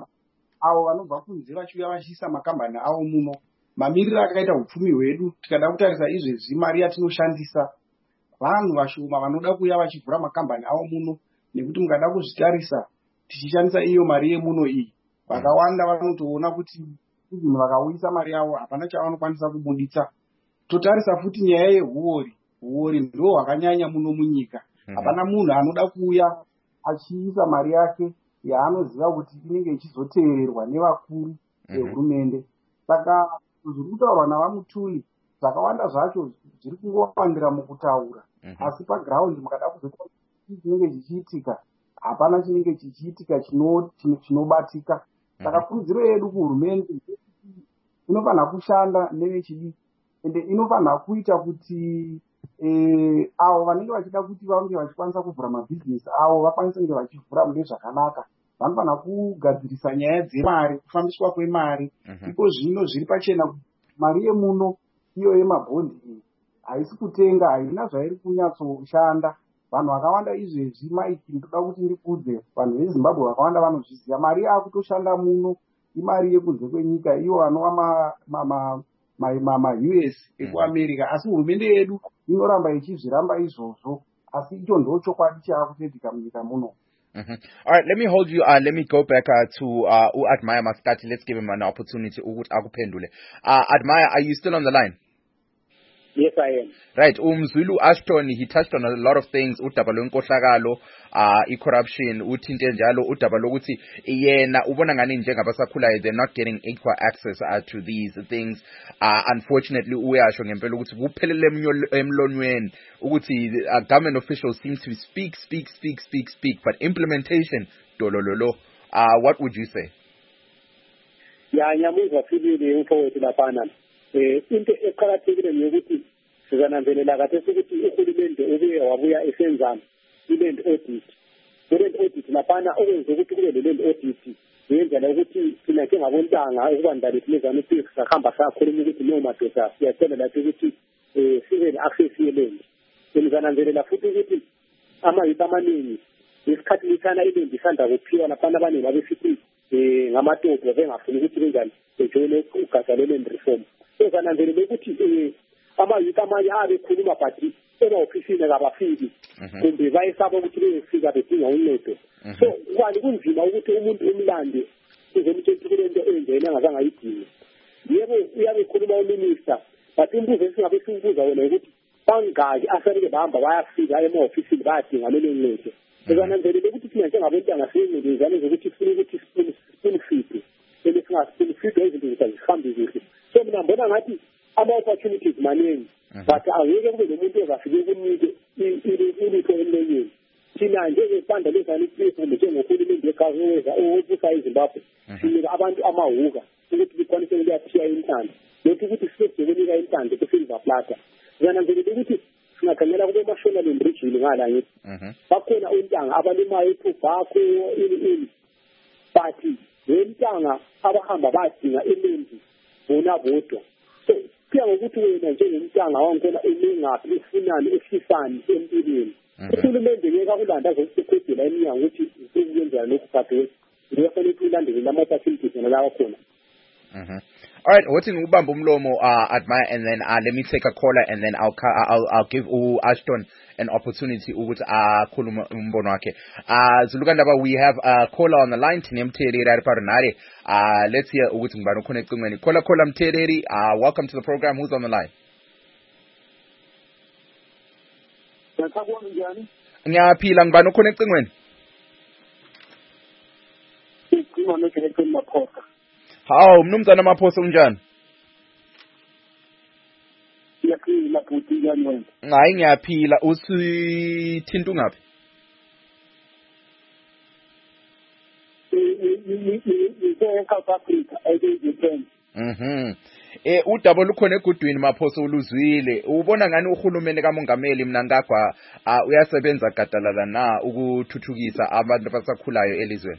avo vanobva kunze vachiuya vachiisa makambani avo muno, mamiriro akaita upfumi hwedu, tikada kutarisa izvezvi mari yatinoshandisa vanhu vashoma vanoda kuya vachivhura makambani avo muno, nekuti mukada kuzvitarisa tichishandisa iyo mari yemuno iyi vakawanda vanotoona kuti vanhu vakauyisa mari yavo hapana chavanokwanisa kubuditsa. Totarisa futi nyaya yehuori, huori ndo hwakanyanya muno munyika. Hapana munhu anoda kuuya achiisa mari yake yaanoziva kuti inenge ichizoteererwa nevakuru vehurumende. Saka zviri kutaurwa navaMutuli zvakawanda zvacho zviri kungowandira mukutaura, mm-hmm. asi paground mukada kuzoti chinenge chichiitika hapana chinenge chichiitika chinobatika. Saka kurudziro yedu kuhurumende inofanira kushanda nevechidiki ende inofanira kuita kuti eh, avo vanenge vachida kuti vange vachikwanisa kuvhura mabhizinesi avo vakwanise kunge vachivhura mune zvakanaka. Vanofanira kugadzirisa nyaya dzemari, kufambiswa kwemari. Mm-hmm. Iko zvino zviri pachena mari yemuno iyo yemabhondi iyi haisi kutenga, haina zvairi kunyatsoshanda. Vanhu vakawanda izvezvi maiki ndoda kuti ndikudze vanhu veZimbabwe vakawanda vanozviziva mari yakutoshanda muno imari yekunze kwenyika, iyo vanova ma, ma, ma, ma, ma U S ekuAmerica. Asi hurumende yedu inoramba ichizviramba izvozvo, asi icho ndo chokwadi chaakutetika munyika muno. Mm-hmm. All right, let me hold you. Uh, let me go back uh, to uh, Admire Maskati. Let's give him an opportunity. Uh, Admire, are you still on the line? Yes, I am. Right. Umzulu Ashton, he touched on a lot of things. Udaba lwenkohlakalo, uh, i-corruption, uthinte njalo udaba lokuthi yena ubona ngani njengabasakhulayo they're not getting equal access uh, to these things. Uh, unfortunately, uyasho ngempela ukuthi kuphelele emlonyweni ukuthi uh, government officials seem to speak, speak, speak, speak, speak, but implementation dolololo. Uh, what would you say? Ya nyamuzwa sibili umfowethu laphana. Eh into eqhakathekile nyokuthi sizananzelela kathesi ukuthi uhulumende ubuye wabuya esenzana i-land audit. I-land audit laphana okwenza ukuthi kube le-land audit yenzela ukuthi thina njengabontanga ukubandalethilezana ukuthi sahamba sakhuluma ukuthi no madoda siyacela lathi ukuthi eh sibe ne-access ye-land. Sizananzelela futhi ukuthi ama-youth amaningi isikhathi lithana i-land isanda kuphiwa laphana abaningi babesithi eh ngamadoda bengafuni ukuthi benjani bejoyine ugatsha le-land reform. Sizananzelela ukuthi ama-youth amanye abekhuluma but ema-ofisini kabafiki kumbe bayesaba ukuthi beyefika bedinga uncedo. So kwani kunzima ukuthi umuntu umlande uzomtshela kule nto enjena angazange ayidinge. Yebo uyabe ekhuluma uminister but imbuzo esingabe simbuza wena ukuthi bangaki asanike bahamba bayafika ema-ofisini bayadinga lelo ncedo. Sizananzelela ukuthi thina njengabontanga sinencedezane zokuthi sifuna ukuthi spoon feed ene singa-spoon feed izinto zethu zihambe kuhle. So mina mbona ngathi ama-opportunities maningi but angeke kube nomuntu ozafike kunike ilutho emlonyeni. Thina njengebanda lezanisifu njengohulumende wekazoweza obusa eZimbabwe sinika abantu amahuka ukuthi bikwanise ukuyaphiya intando nokuthi ukuthi sisebenzisa intando ku-silver platter. Sizananzelela ukuthi singakhangela kube ma-shoreline region emjini ngala ngithi Mhm. bakhona ontanga abalimayo ithubhakho ini but lentanga abahamba badinga imendi bona bodwa so kuya ngokuthi wena njengomntanga wangena emingaphi ufunani esifani empilweni uhulumende ngeke akulanda zokusekhedela eminyango ukuthi ukwenza lokhu but uyafanele ukuthi ulandele lama-facilities nalawa khona. Mhm. All right, what in ubamba umlomo uh admire and then uh let me take a caller and then I'll I'll I'll give u Ashton an opportunity ukuthi akhuluma umbono wakhe. Uh Zulukandaba, we have a caller on the line Tinemteri Rariparinare. Uh let's hear ukuthi ngibani ukhona ecingweni. Caller caller Mteri, uh welcome to the program. Who's on the line? Ngiyabona njani? Ngiyaphila, ngibani ukhona ecingweni? Ngicima nokho Maphosa. Hawu mnumzana Maphosa unjani? Ngiyaphila futhi ngiyani. Hayi ngiyaphila, usithinta ungaphi? South Africa ayidepend. Mhm. Eh udaba lukhona egudwini Maphosa uluzwile. Ubona ngani uhulumeni kaMongameli mina ngagwa uyasebenza gadalala na ukuthuthukisa abantu abasakhulayo elizweni?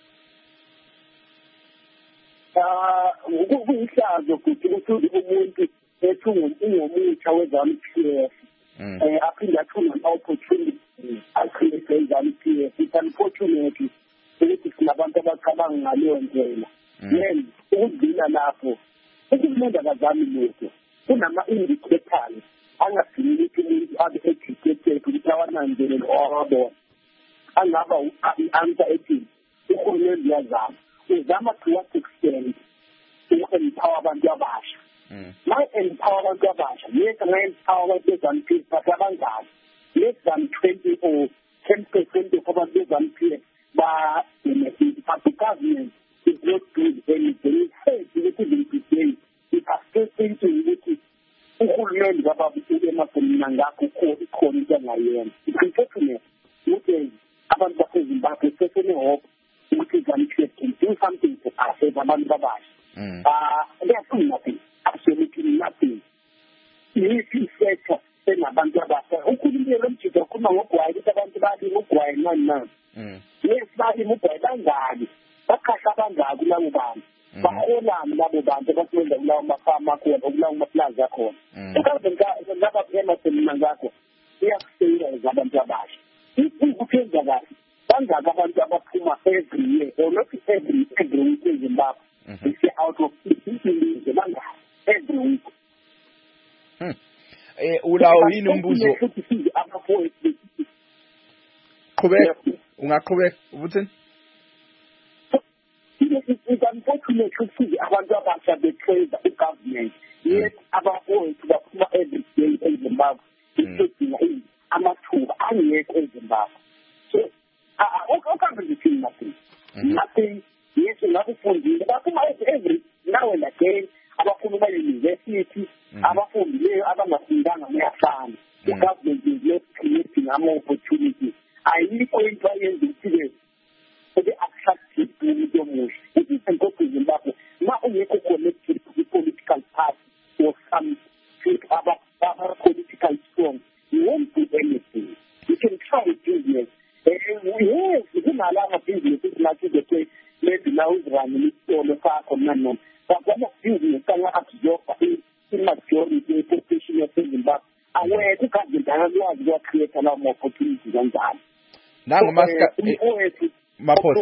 Ah, ukuyihlazo futhi ukuthi umuntu ethunga ungomutsha wezami P F. Eh aphinde athunga opportunity akhiphe izami P F. It's unfortunate ukuthi sinabantu abacabanga ngaleyo ndlela. Yena ukudila lapho ukumenda kazami lokho kunama indicators angaphili ukuthi umuntu abe educated ukuthi awananzele owabona angaba i-answer ethi uhulumeni yazama uzama to what extent uku-empower abantu abasha ma-empower abantu abasha yes nga-empower abantu bezaniphi but abangani less than twenty or ten percent of abantu bezaniphi ba-benefit but the government is not doing anything. It says ukuthi today it has taken to ukuthi uhulumeni bababukele emafonini ngakho khona into angayena. It's unfortunate ukuthi abantu baseZimbabwe sesene-hope ukuthi izaniphi can do something for us as abantu babasha. Uh, they are doing nothing, absolutely nothing. Yiphi sector enabantu abasha ukhulumile lomjito ukhuluma ngogwayi ukuthi abantu bali ngogwayi nani nani. Yes, bali ngogwayi bangaki bakhasha bangaki labo bantu baholani labo bantu abasebenza kulawo mafama akhona kulawo maplazi akhona. Ukazenzeka ngaba phela semina ngakho iyakusebenza abantu abasha ukuphenza kahle bangaki abantu abaphuma every year or not every every week in Zimbabwe. It's out of fifty bangaki every week. Eh ulawo yini umbuzo? Qhubeka ungaqhubeka ubuthini? It's unfortunate ukuthi abantu abasha betrade i-government yet abafowethu baphuma every day eZimbabwe isedinga amathuba angekho eZimbabwe. So akabenzi nothing nothing yes ngakufundile baphuma every now and again abafuna ukuba university abafundileyo abangafundanga bayafana. The government is not creating more opportunities. Ayikho into ayenza ukuthi the attractive to omuhle. It is important in Zimbabwe. Now ungekho connected to the political party or some other, other political strong. You won't do anything. You can try business. Yes, you can allow business like the case maybe now is running all the far from none. But what business can absorb in majority population of Zimbabwe? And where the government has create a lot more opportunities than that. Now, Master. Maphosa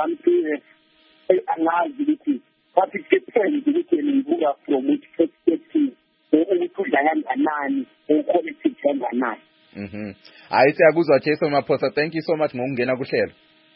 angazi ukuthi but it depends ukuthi nibuka from which perspective ukudla kanganani uquality kanganani. Mhm. Hayi siyakuzwa Jason Maphosa, thank you so much ngokungena kuhlelo.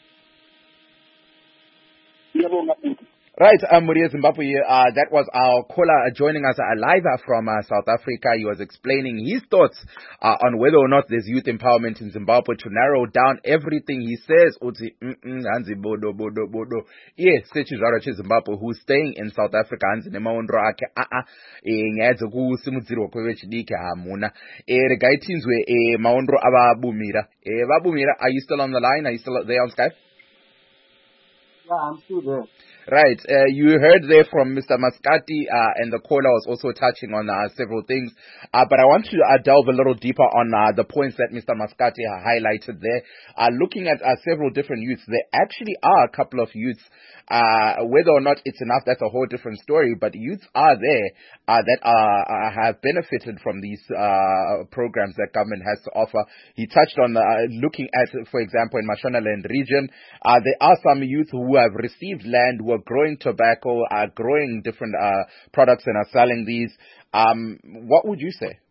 Ngiyabonga futhi. Right, um, Muria Zimbabwe, uh, that was our caller joining us uh, live from uh, South Africa. He was explaining his thoughts uh, on whether or not there's youth empowerment in Zimbabwe. To narrow down everything he says, uthi Hanzi bodo bodo bodo. Yes, Sechizara Zimbabwe, who's staying in South Africa, Hanzi nemaondro ake a a ngadze ku simudziro kwevechidiki hamuna. Eh regaitinzwe eh maondro ababumira. Eh babumira, are you still on the line? Are you still there on Skype? Yeah, I'm still there. Right. Uh, you heard there from Mister Mascati, uh, and the caller was also touching on uh, several things. Uh, but I want to uh, delve a little deeper on uh, the points that Mister Mascati highlighted there. Uh, looking at uh, several different youths, there actually are a couple of youths. Uh, whether or not it's enough, that's a whole different story. But youths are there uh, that are, uh, have benefited from these uh, programs that government has to offer. He touched on uh, looking at, for example, in Mashonaland region, uh, there are some youth who have received land, who are growing tobacco, are growing different uh, products and are selling these. Um, what would you say?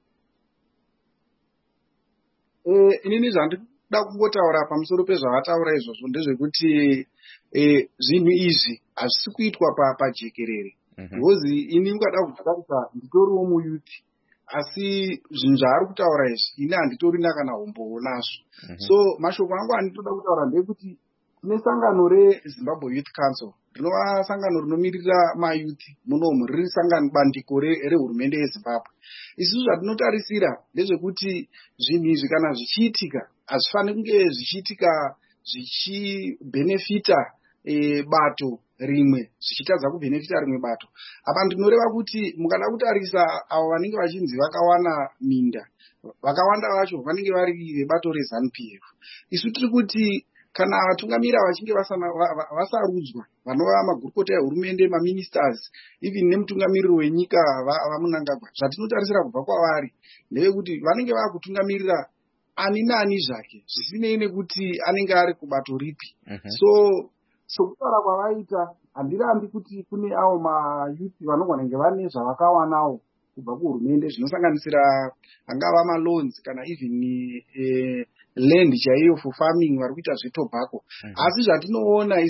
Inini zvandinoda kungotaura pamusoro pezvavataura izvozvo ndezvekuti zvinhu izvi hazvisi kuitwa pajekerere. Because ini ungada kutarisa nditoriwo muyuti, asi zvinhu zvaari kutaura izvi ini handitorina kana hombowo nazvo. So mashoko angu andinoda kutaura ndekuti tine sangano reZimbabwe Youth Council, rinova sangano rinomirira mayuti munomu, riri sangano bandiko rehurumende yeZimbabwe. Isusu zvatinotarisira ndezvekuti zvinhu izvi kana zvichiitika hazvifaniri kunge zvichiitika zvichibhenefita e, bato rimwe zvichitadza kubhenefita rimwe bato. Apa ndinoreva kuti mukada kutarisa avo vanenge vachinzi vakawana minda, vakawanda vacho vanenge vari vebato reZANU P F. Isu tiri kuti kana vatungamira vachinge vasarudzwa, vanova magurukota ehurumende, maministers, even nemutungamiriri wenyika vaMunangagwa, zvatinotarisira kubva kwavari ndevekuti vanenge vakutungamirira ani nani zvake zvisinei nekuti anenge ari kubato ripi. So sokutaura kwavaita, handirambi kuti kune avo mayuthi vanogona kunge vane zvavakawanawo kubva kuhurumende zvinosanganisira angava maloans kana even eh, land chaiyo for farming vari kuita zvetobacco. Asi zvatinoona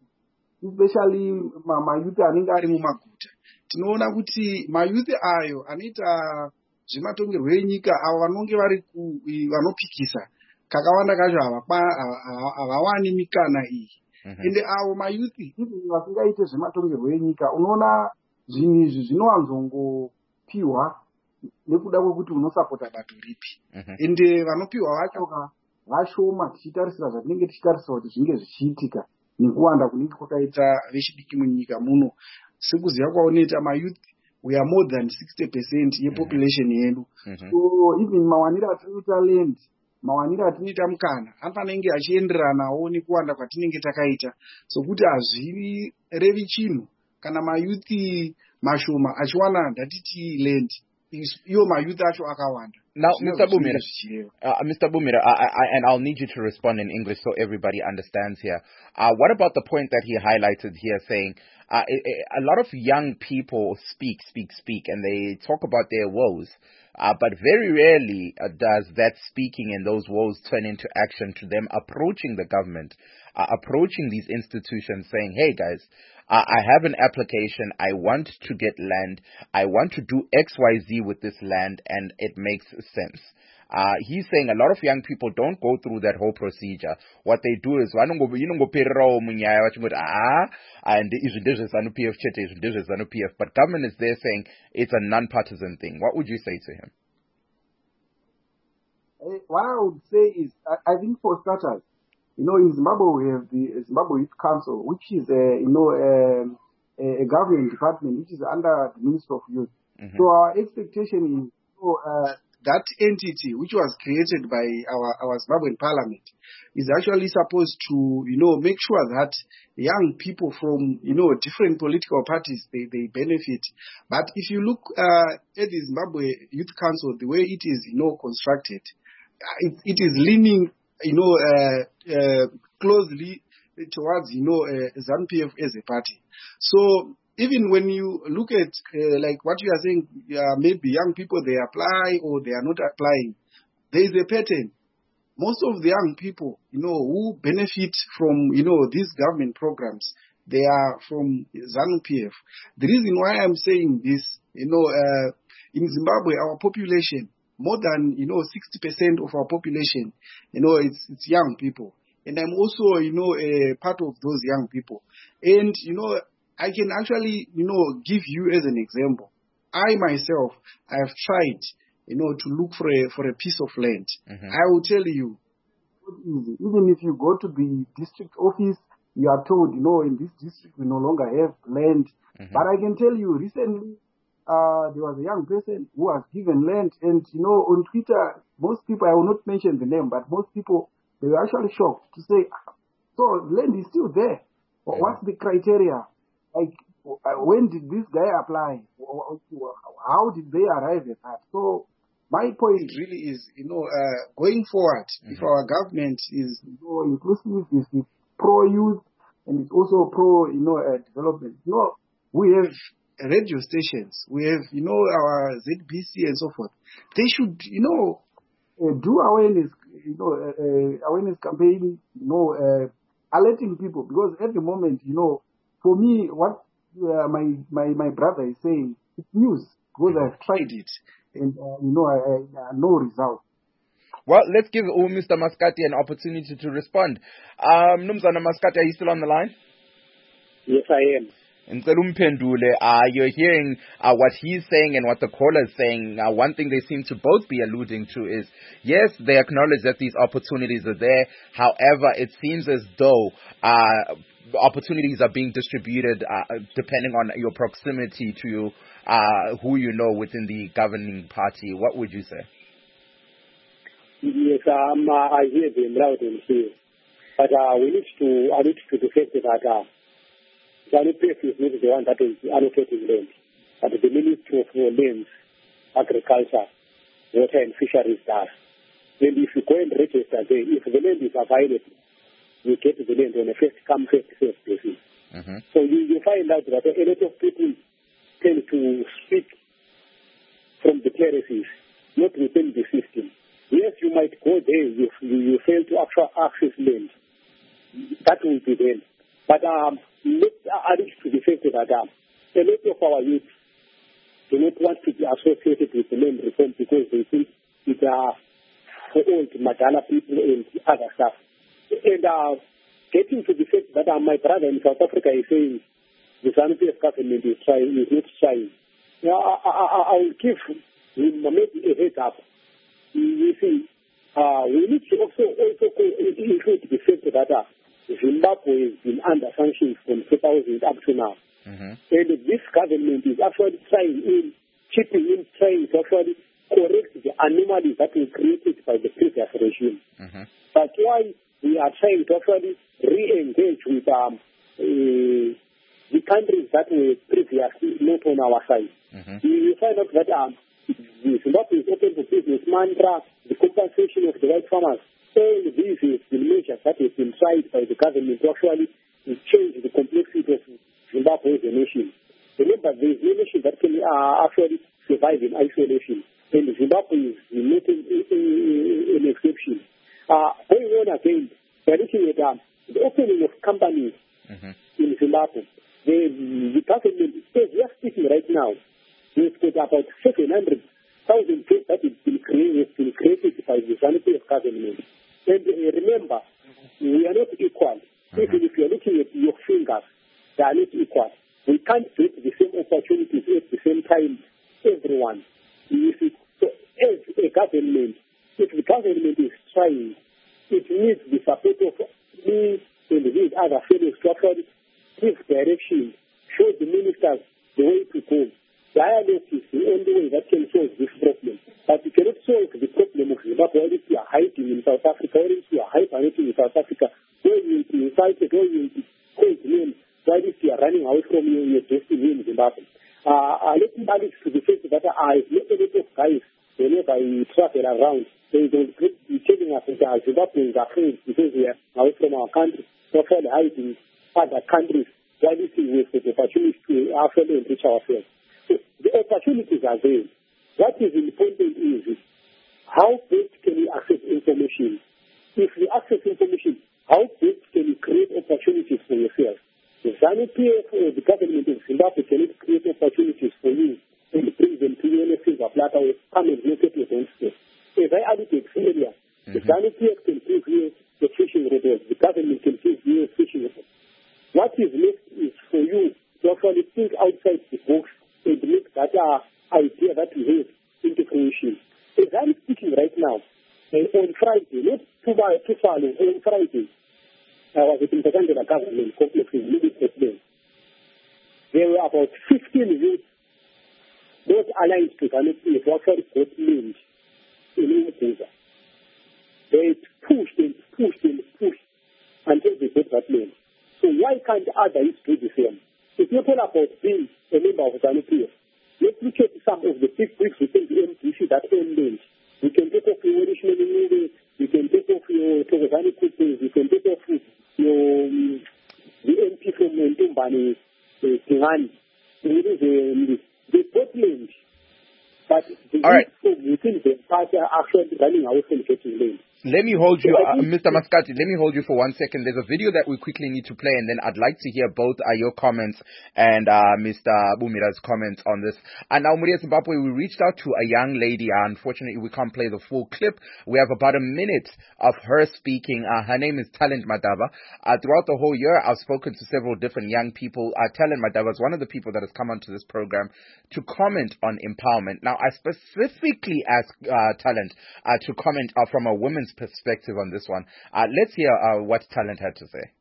especially mayuthi anenge ari mumaguta, tinoona kuti mayuthi ayo anoita zvematongerwo enyika, avo vanonge vari vanopikisa, kakawanda kacho havawani mikana iyi. Ende avo mayuthi vasingaite zvematongerwo enyika, unoona zvinhu izvi zvinowanzongopiwa nekuda kwekuti unosapota bato ripi. Ende vanopiwa vacho vashoma tichitarisira zvatinenge tichitarisira kuti zvinge zvichiitika nekuwanda kunenge kwakaita vechidiki munyika muno. Sekuziva kwaunoita mayuthi, we are more than sixty percent yepopulation yedu. So even mawanira atinoita land, mawanira atinoita mukana, anofanenge achienderanawo nekuwanda kwatinenge takaita. So kuti hazvirevi chinhu kana mayuthi mashoma achiwana ndatiti land, iyo mayuthi acho akawanda. Now, Mister Bumira, uh, Mister Bumira, I, I, and I'll need you to respond in English so everybody understands here. Uh, what about the point that he highlighted here, saying uh, a, a lot of young people speak, speak, speak, and they talk about their woes, uh, but very rarely uh, does that speaking and those woes turn into action to them approaching the government, uh, approaching these institutions, saying, "Hey, guys, Uh, I have an application, I want to get land, I want to do X Y Z with this land, and it makes sense." Uh, he's saying a lot of young people don't go through that whole procedure. What they do is, ah, and ZANU P F, ZANU P F, but government is there saying it's a non-partisan thing. What would you say to him? What I would say is, I, I think for starters, you know, in Zimbabwe we have the Zimbabwe Youth Council, which is a, you know, um, a, a government department which is under the Ministry of Youth. Mm-hmm. So our expectation is, you know, uh, that entity which was created by our, our Zimbabwean Parliament is actually supposed to, you know, make sure that young people from, you know, different political parties, they, they benefit. But if you look uh, at the Zimbabwe Youth Council, the way it is, you know, constructed, it, it is leaning, you know, uh, uh, closely towards, you know, uh, ZANU P F as a party. So even when you look at, uh, like what you are saying, uh, maybe young people, they apply or they are not applying, there is a pattern. Most of the young people, you know, who benefit from, you know, these government programs, they are from ZANU P F. The reason why I'm saying this, you know, uh, in Zimbabwe, our population, more than, you know, sixty percent of our population, you know, it's, it's young people. And I'm also, you know, a part of those young people. And, you know, I can actually, you know, give you as an example. I myself, I have tried, you know, to look for a, for a piece of land. Mm-hmm. I will tell you, even if you go to the district office, you are told, you know, in this district we no longer have land. Mm-hmm. But I can tell you, recently, uh, there was a young person who was given land, and, you know, on Twitter, most people, I will not mention the name, but most people, they were actually shocked to say, so land is still there. Mm-hmm. What's the criteria? Like, when did this guy apply? How did they arrive at that? So my point really is, you know, uh, going forward, mm-hmm. if our government is, you know, inclusive, is pro-youth, and it's also pro, you know, uh, development. You know, we have radio stations, we have, you know, our Z B C and so forth. They should, you know, uh, do awareness, you know, uh, uh, awareness campaign, you know, uh, alerting people, because at the moment, you know, for me, what uh, my, my, my brother is saying, it's news, because I've tried it, and, uh, you know, I, I, no result. Well, let's give oh, Mister Maskati an opportunity to respond. Um, Numzana Maskati, are you still on the line? Yes, I am. And uh, you're hearing uh, what he's saying and what the caller is saying. Uh, one thing they seem to both be alluding to is, yes, they acknowledge that these opportunities are there. However, it seems as though uh, opportunities are being distributed uh, depending on your proximity to uh, who you know within the governing party. What would you say? Yes, um, uh, I hear them loud and clear. But uh, we need to, I need to defend that uh, ZANU-P F is not the one that is allocating land, but the Ministry of Lands, Agriculture, Water and Fisheries does. And if you go and register there, if the land is available, you get the land on a first-come, first-served basis. Mm-hmm. So you, you find out that a lot of people tend to speak from the terraces, not within the system. Yes, you might go there if you, you fail to access land. That will be then. But um, let's add it to the fact that um, a lot of our youth do not want to be associated with the land reform because they think it's uh, for old Madala people and other stuff. And uh, getting to the fact that uh, my brother in South Africa is saying the ZANU-P F government is trying, is not trying. Now, I, I, I will give him maybe a heads up. You see, uh, we need to also, also include the fact that uh, Zimbabwe has been under sanctions from two thousand up to now. Mm-hmm. And this government is actually trying in, chipping in, trying to actually correct the anomalies that were created by the previous regime. Mm-hmm. That's why we are trying to actually re-engage with um, uh, the countries that were previously not on our side. Mm-hmm. You find out that um, Zimbabwe is open for business mantra, the compensation of the white farmers. All these have been measures that have been tried by the government to actually change the complexity of Zimbabwe as a nation. Remember, there is no nation that can uh, actually survive in isolation. And Zimbabwe is not an, an exception. Uh, going on again, we are looking at um, the opening of companies mm-hmm. in Zimbabwe. The, the government, as we are speaking right now, we've got about seven hundred thousand jobs that have been created, been created by the ZANU-P F government. And uh, remember, we are not equal. Mm-hmm. Even if you're looking at your fingers, they are not equal. We can't get the same opportunities at the same time, everyone. You see, so as a government, if the government is trying, it needs the support of me and these other fellows to actually give direction, show the ministers the way to go. Dialogue is the only way that can solve this problem. But you cannot solve the problem of Zimbabwe if you are hiding in South Africa, or if you are hibernating in South Africa, or you will be incited, or you will be called names, while if you are running away from your, your destiny in Zimbabwe. Uh, let me add it to the fact that I've met a lot of guys whenever we travel around. They will be telling us that Zimbabweans are afraid because we are away from our country, so for hiding other countries, while if we have the opportunity to actually enrich ourselves. So the opportunities are there. What is important is how best can we access information? If we access information, how best can we create opportunities for yourself? The ZANU-P F or the government of Zimbabwe cannot create opportunities for you and bring them to you in a silver platter or come and look at your downstairs. As I alluded earlier, mm-hmm. the ZANU-P F can give you the fishing rod, the government can give you a fishing rod. What is left is for you to actually think outside the box and make that uh, idea that we have into fruition. As I'm speaking right now, uh, on Friday, not too far, too far, on Friday, I was in the government complex in Louis. There were about fifteen youths, those allied to ZANU-P F, who actually got named in Umuguza. They pushed and pushed and pushed until they got that name. So why can't others do the same? It's not all about being a member of ZANU-P F. Let's look at some of the big bricks within the M D C that own names. We can take off your additional movie, we can take off your Togozani Coupons, we can take off your um, the M P from Ntumbani, uh, Tingani. Um, they got names, but the all right. from within the party are actually running away from getting names. Let me hold you, uh, Mister Maskati, let me hold you for one second. There's a video that we quickly need to play, and then I'd like to hear both uh, your comments and uh, Mister Bumira's comments on this. And now, Muria Zimbabwe, we reached out to a young lady. Uh, unfortunately, we can't play the full clip. We have about a minute of her speaking. Uh, her name is Talent Madaba. Uh, throughout the whole year, I've spoken to several different young people. Uh, Talent Madaba is one of the people that has come onto this program to comment on empowerment. Now, I specifically asked uh, Talent uh, to comment uh, from a women's perspective on this one. Uh, let's hear uh, what Talent had to say.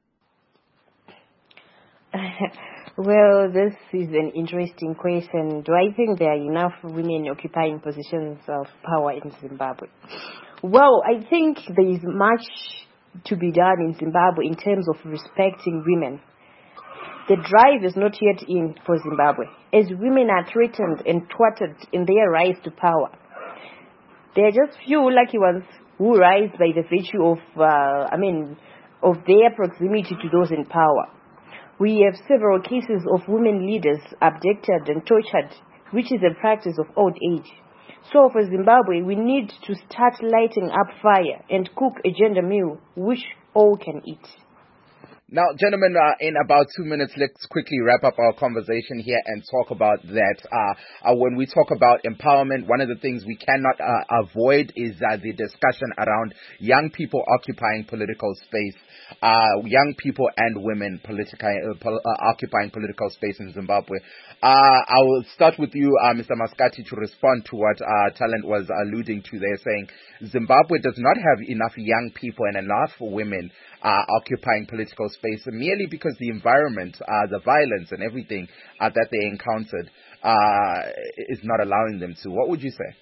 Well, this is an interesting question. Do I think there are enough women occupying positions of power in Zimbabwe? Well, I think there is much to be done in Zimbabwe in terms of respecting women. The drive is not yet in for Zimbabwe, as women are threatened and thwarted in their rise to power. There are just few lucky ones who rise by the virtue of, uh, I mean, of their proximity to those in power. We have several cases of women leaders abducted and tortured, which is a practice of old age. So for Zimbabwe, we need to start lighting up fire and cook a gender meal which all can eat. Now, gentlemen, uh, in about two minutes, let's quickly wrap up our conversation here and talk about that. Uh, uh, when we talk about empowerment, one of the things we cannot uh, avoid is uh, the discussion around young people occupying political space, uh, young people and women politica- uh, pol- uh, occupying political space in Zimbabwe. Uh, I will start with you, uh, Mister Maskati, to respond to what uh, Talent was alluding to there, saying Zimbabwe does not have enough young people and enough women uh, occupying political space merely because the environment, uh, the violence and everything uh, that they encountered uh, is not allowing them to. What would you say?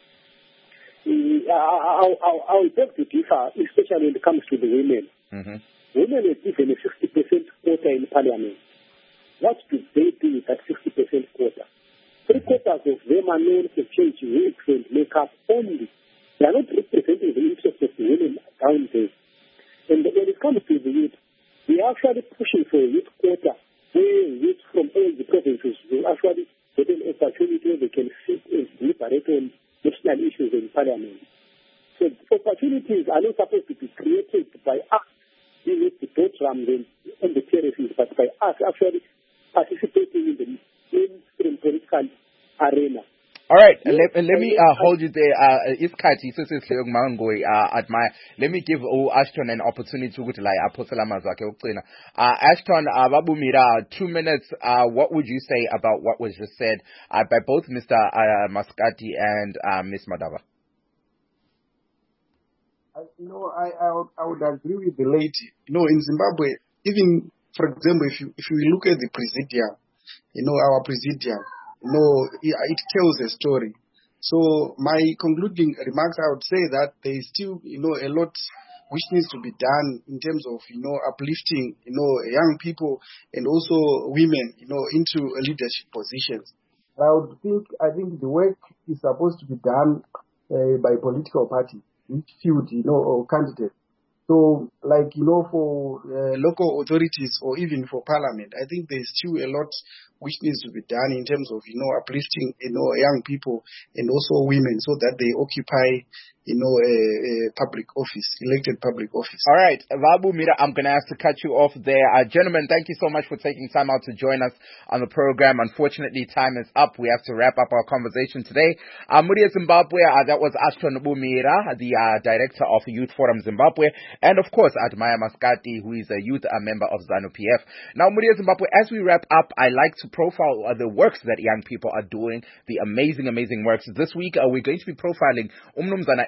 Uh, I'll, I'll, I'll beg to differ, especially when it comes to the women. Mm-hmm. Women are given a fifty percent quota in parliament. What do they do with that fifty percent quota? Three quarters of them are known to change wigs and makeup only. They are not representing the interests of the women down there. And when it comes to the youth, we are actually pushing for a youth quota where youth from all the provinces will actually get an opportunity where they can sit and deliberate on national issues in parliament. So opportunities are not supposed to be created by us being at the boardroom and the terraces, but by us actually participating in the mainstream political arena. All right, let, let me uh, hold you there. Uh, Iskati, uh, admire. Let me give uh, Ashton an opportunity to go to like uh, Ashton, uh, Babumira, two minutes. Uh, what would you say about what was just said uh, by both Mister Uh, Maskati and uh, Miss Madaba? I, you know, I, I, would, I would agree with the lady. You know, in Zimbabwe, even, for example, if you if you look at the presidium, you know, our presidium, you know, it, it tells a story. So my concluding remarks, I would say that there is still, you know, a lot which needs to be done in terms of, you know, uplifting, you know, young people and also women, you know, into leadership positions. I would think, I think the work is supposed to be done uh, by political parties, each field, you know, or candidate. So, like, you know, for uh, local authorities or even for parliament, I think there's still a lot which needs to be done in terms of, you know, uplifting, you know, young people and also women so that they occupy, you know, a, a public office, elected public office. All right. Vabu Mira, I'm going to have to cut you off there. Uh, gentlemen, thank you so much for taking time out to join us on the program. Unfortunately, time is up. We have to wrap up our conversation today. Uh, Muria Zimbabwe, uh, that was Ashton Bumira, the uh, director of Youth Forum Zimbabwe. And of course, Admire Maskati, who is a youth uh, member of ZANU-P F. Now, Muria Zimbabwe, as we wrap up, I like to profile uh, the works that young people are doing, the amazing, amazing works. This week, uh, we're going to be profiling Umnumzana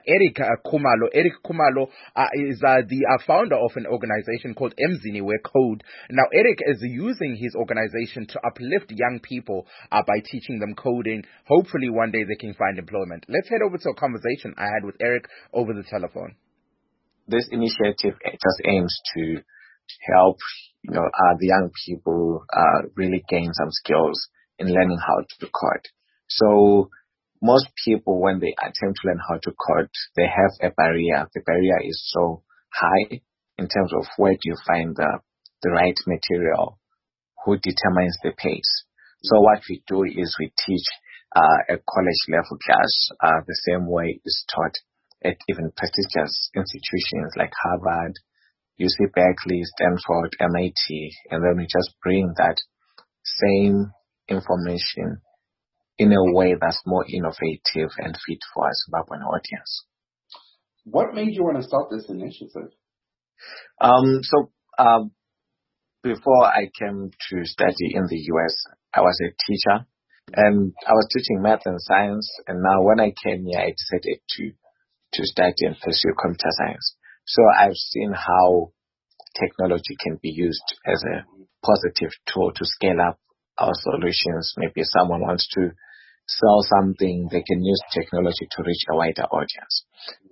Eric uh, Khumalo. Eric Khumalo uh, is uh, the uh, founder of an organization called Emziniwe Code. Now, Eric is using his organization to uplift young people uh, by teaching them coding. Hopefully, one day they can find employment. Let's head over to a conversation I had with Eric over the telephone. This initiative just aims to help, you know, uh, the young people uh, really gain some skills in learning how to code. So most people, when they attempt to learn how to code, they have a barrier. The barrier is so high in terms of where do you find the, the right material, who determines the pace. So what we do is we teach uh, a college level class uh, the same way it's taught at even prestigious institutions like Harvard, U C Berkeley, Stanford, M I T, and then we just bring that same information in a way that's more innovative and fit for a Zimbabwean audience. What made you want to start this initiative? Um, so um, before I came to study in the U S, I was a teacher, and I was teaching math and science, and now when I came here, I decided to, to study and pursue computer science. So I've seen how technology can be used as a positive tool to scale up our solutions. Maybe someone wants to sell something, they can use technology to reach a wider audience.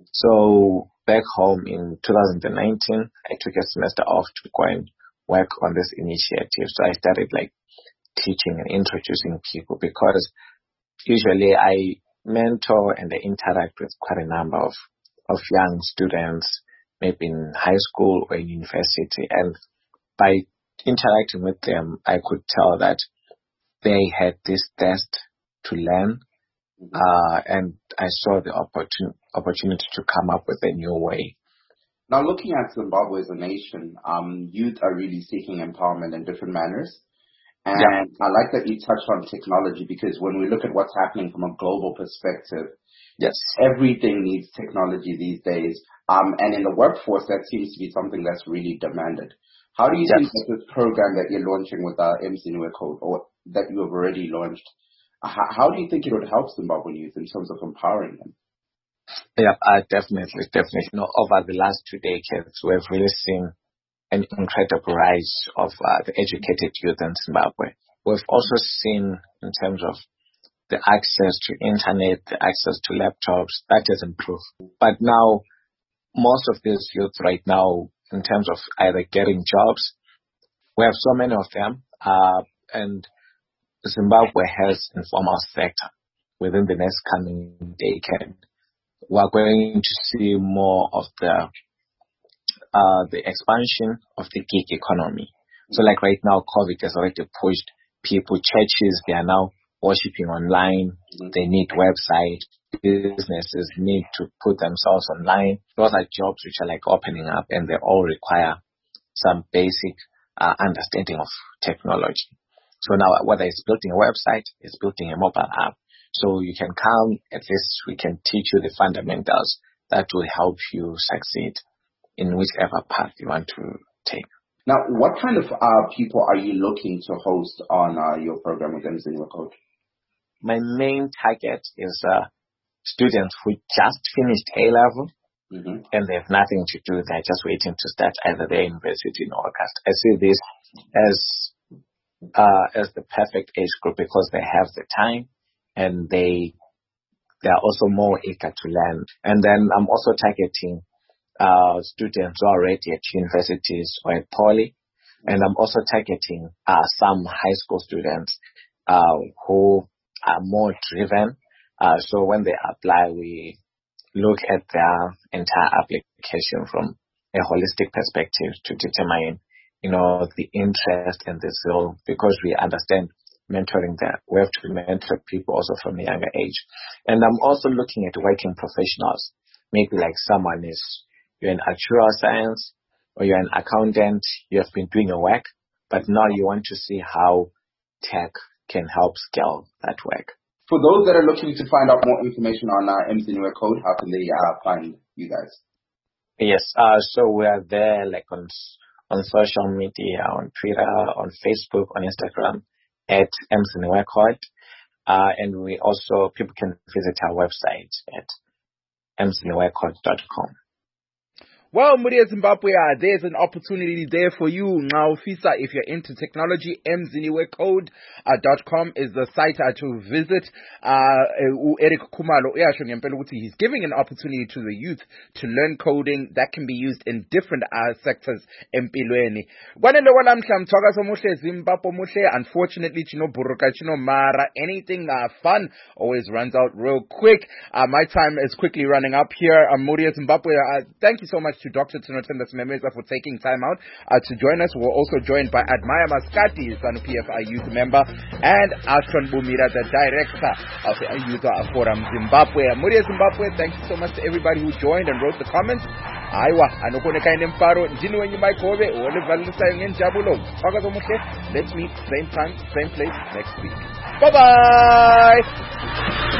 So back home in two thousand nineteen, I took a semester off to go and work on this initiative. So I started like teaching and introducing people, because usually I mentor and I interact with quite a number of, of young students, maybe in high school or in university. And by interacting with them, I could tell that they had this thirst to learn, uh, and I saw the opportun- opportunity to come up with a new way. Now, looking at Zimbabwe as a nation, um, youth are really seeking empowerment in different manners. And yeah. I like that you touched on technology, because when we look at what's happening from a global perspective, yes, everything needs technology these days. Um, and in the workforce, that seems to be something that's really demanded. How do you yes. think that this program that you're launching with our Emziniwe Code, or that you have already launched, how, how do you think it would help Zimbabwean youth in terms of empowering them? Yeah, uh, definitely, definitely. You know, over the last two decades, we've really seen an incredible rise of uh, the educated youth in Zimbabwe. We've also seen, in terms of the access to internet, the access to laptops, that has improved. But now, most of these youth right now, in terms of either getting jobs, we have so many of them, uh, and Zimbabwe has informal sector within the next coming decade. We're going to see more of the uh, the expansion of the gig economy. So like right now, COVID has already pushed people, churches, they are now worshiping online. They need websites. Businesses need to put themselves online. Those are jobs which are like opening up, and they all require some basic uh, understanding of technology. So now, whether it's building a website, it's building a mobile app. So you can come, at least we can teach you the fundamentals that will help you succeed in whichever path you want to take. Now, what kind of uh, people are you looking to host on uh, your program with Emziniwe Code? My main target is uh, students who just finished A-level, mm-hmm. and they have nothing to do. They're just waiting to start either their university in August. I see this as uh, as the perfect age group, because they have the time and they they are also more eager to learn. And then I'm also targeting uh, students who are already at universities or at poly, and I'm also targeting uh, some high school students uh, who are more driven. Uh, so when they apply, we look at their entire application from a holistic perspective to determine, you know, the interest and the zeal, because we understand mentoring that we have to mentor people also from a younger age. And I'm also looking at working professionals. Maybe like someone is, you're in actuarial science, or you're an accountant, you have been doing your work, but now you want to see how tech can help scale that work. For those that are looking to find out more information on uh, Emziniwe Code, how can they uh, find you guys? Yes, uh, so we are there like on on social media, on Twitter, on Facebook, on Instagram, at Emziniwe Code. Uh, and we also, people can visit our website at emziniweko dot com. Well, Muria Zimbabwe, uh, there's an opportunity there for you. Now, Fisa, if you're into technology, emziniwecode dot com is the site uh, to visit. Uh, Eric Kumalo, he's giving an opportunity to the youth to learn coding that can be used in different uh, sectors. Empilweni. Unfortunately, chino buruka, chino mara, anything uh, fun always runs out real quick. Uh, my time is quickly running up here. Um, Muria Zimbabwe, uh, thank you so much to Doctor Tinothemba Memeza for taking time out uh, to join us. We're also joined by Admire Maskati, SANU P F I youth member, and Ashton Bumira, the director of the Youth Forum Zimbabwe. Muria Zimbabwe, thank you so much to everybody who joined and wrote the comments. Aiwa, anokoneka inemfaro, ndini wenye maikobe, wole valisa yenye njabulo. Let's meet same time, same place next week. Bye bye!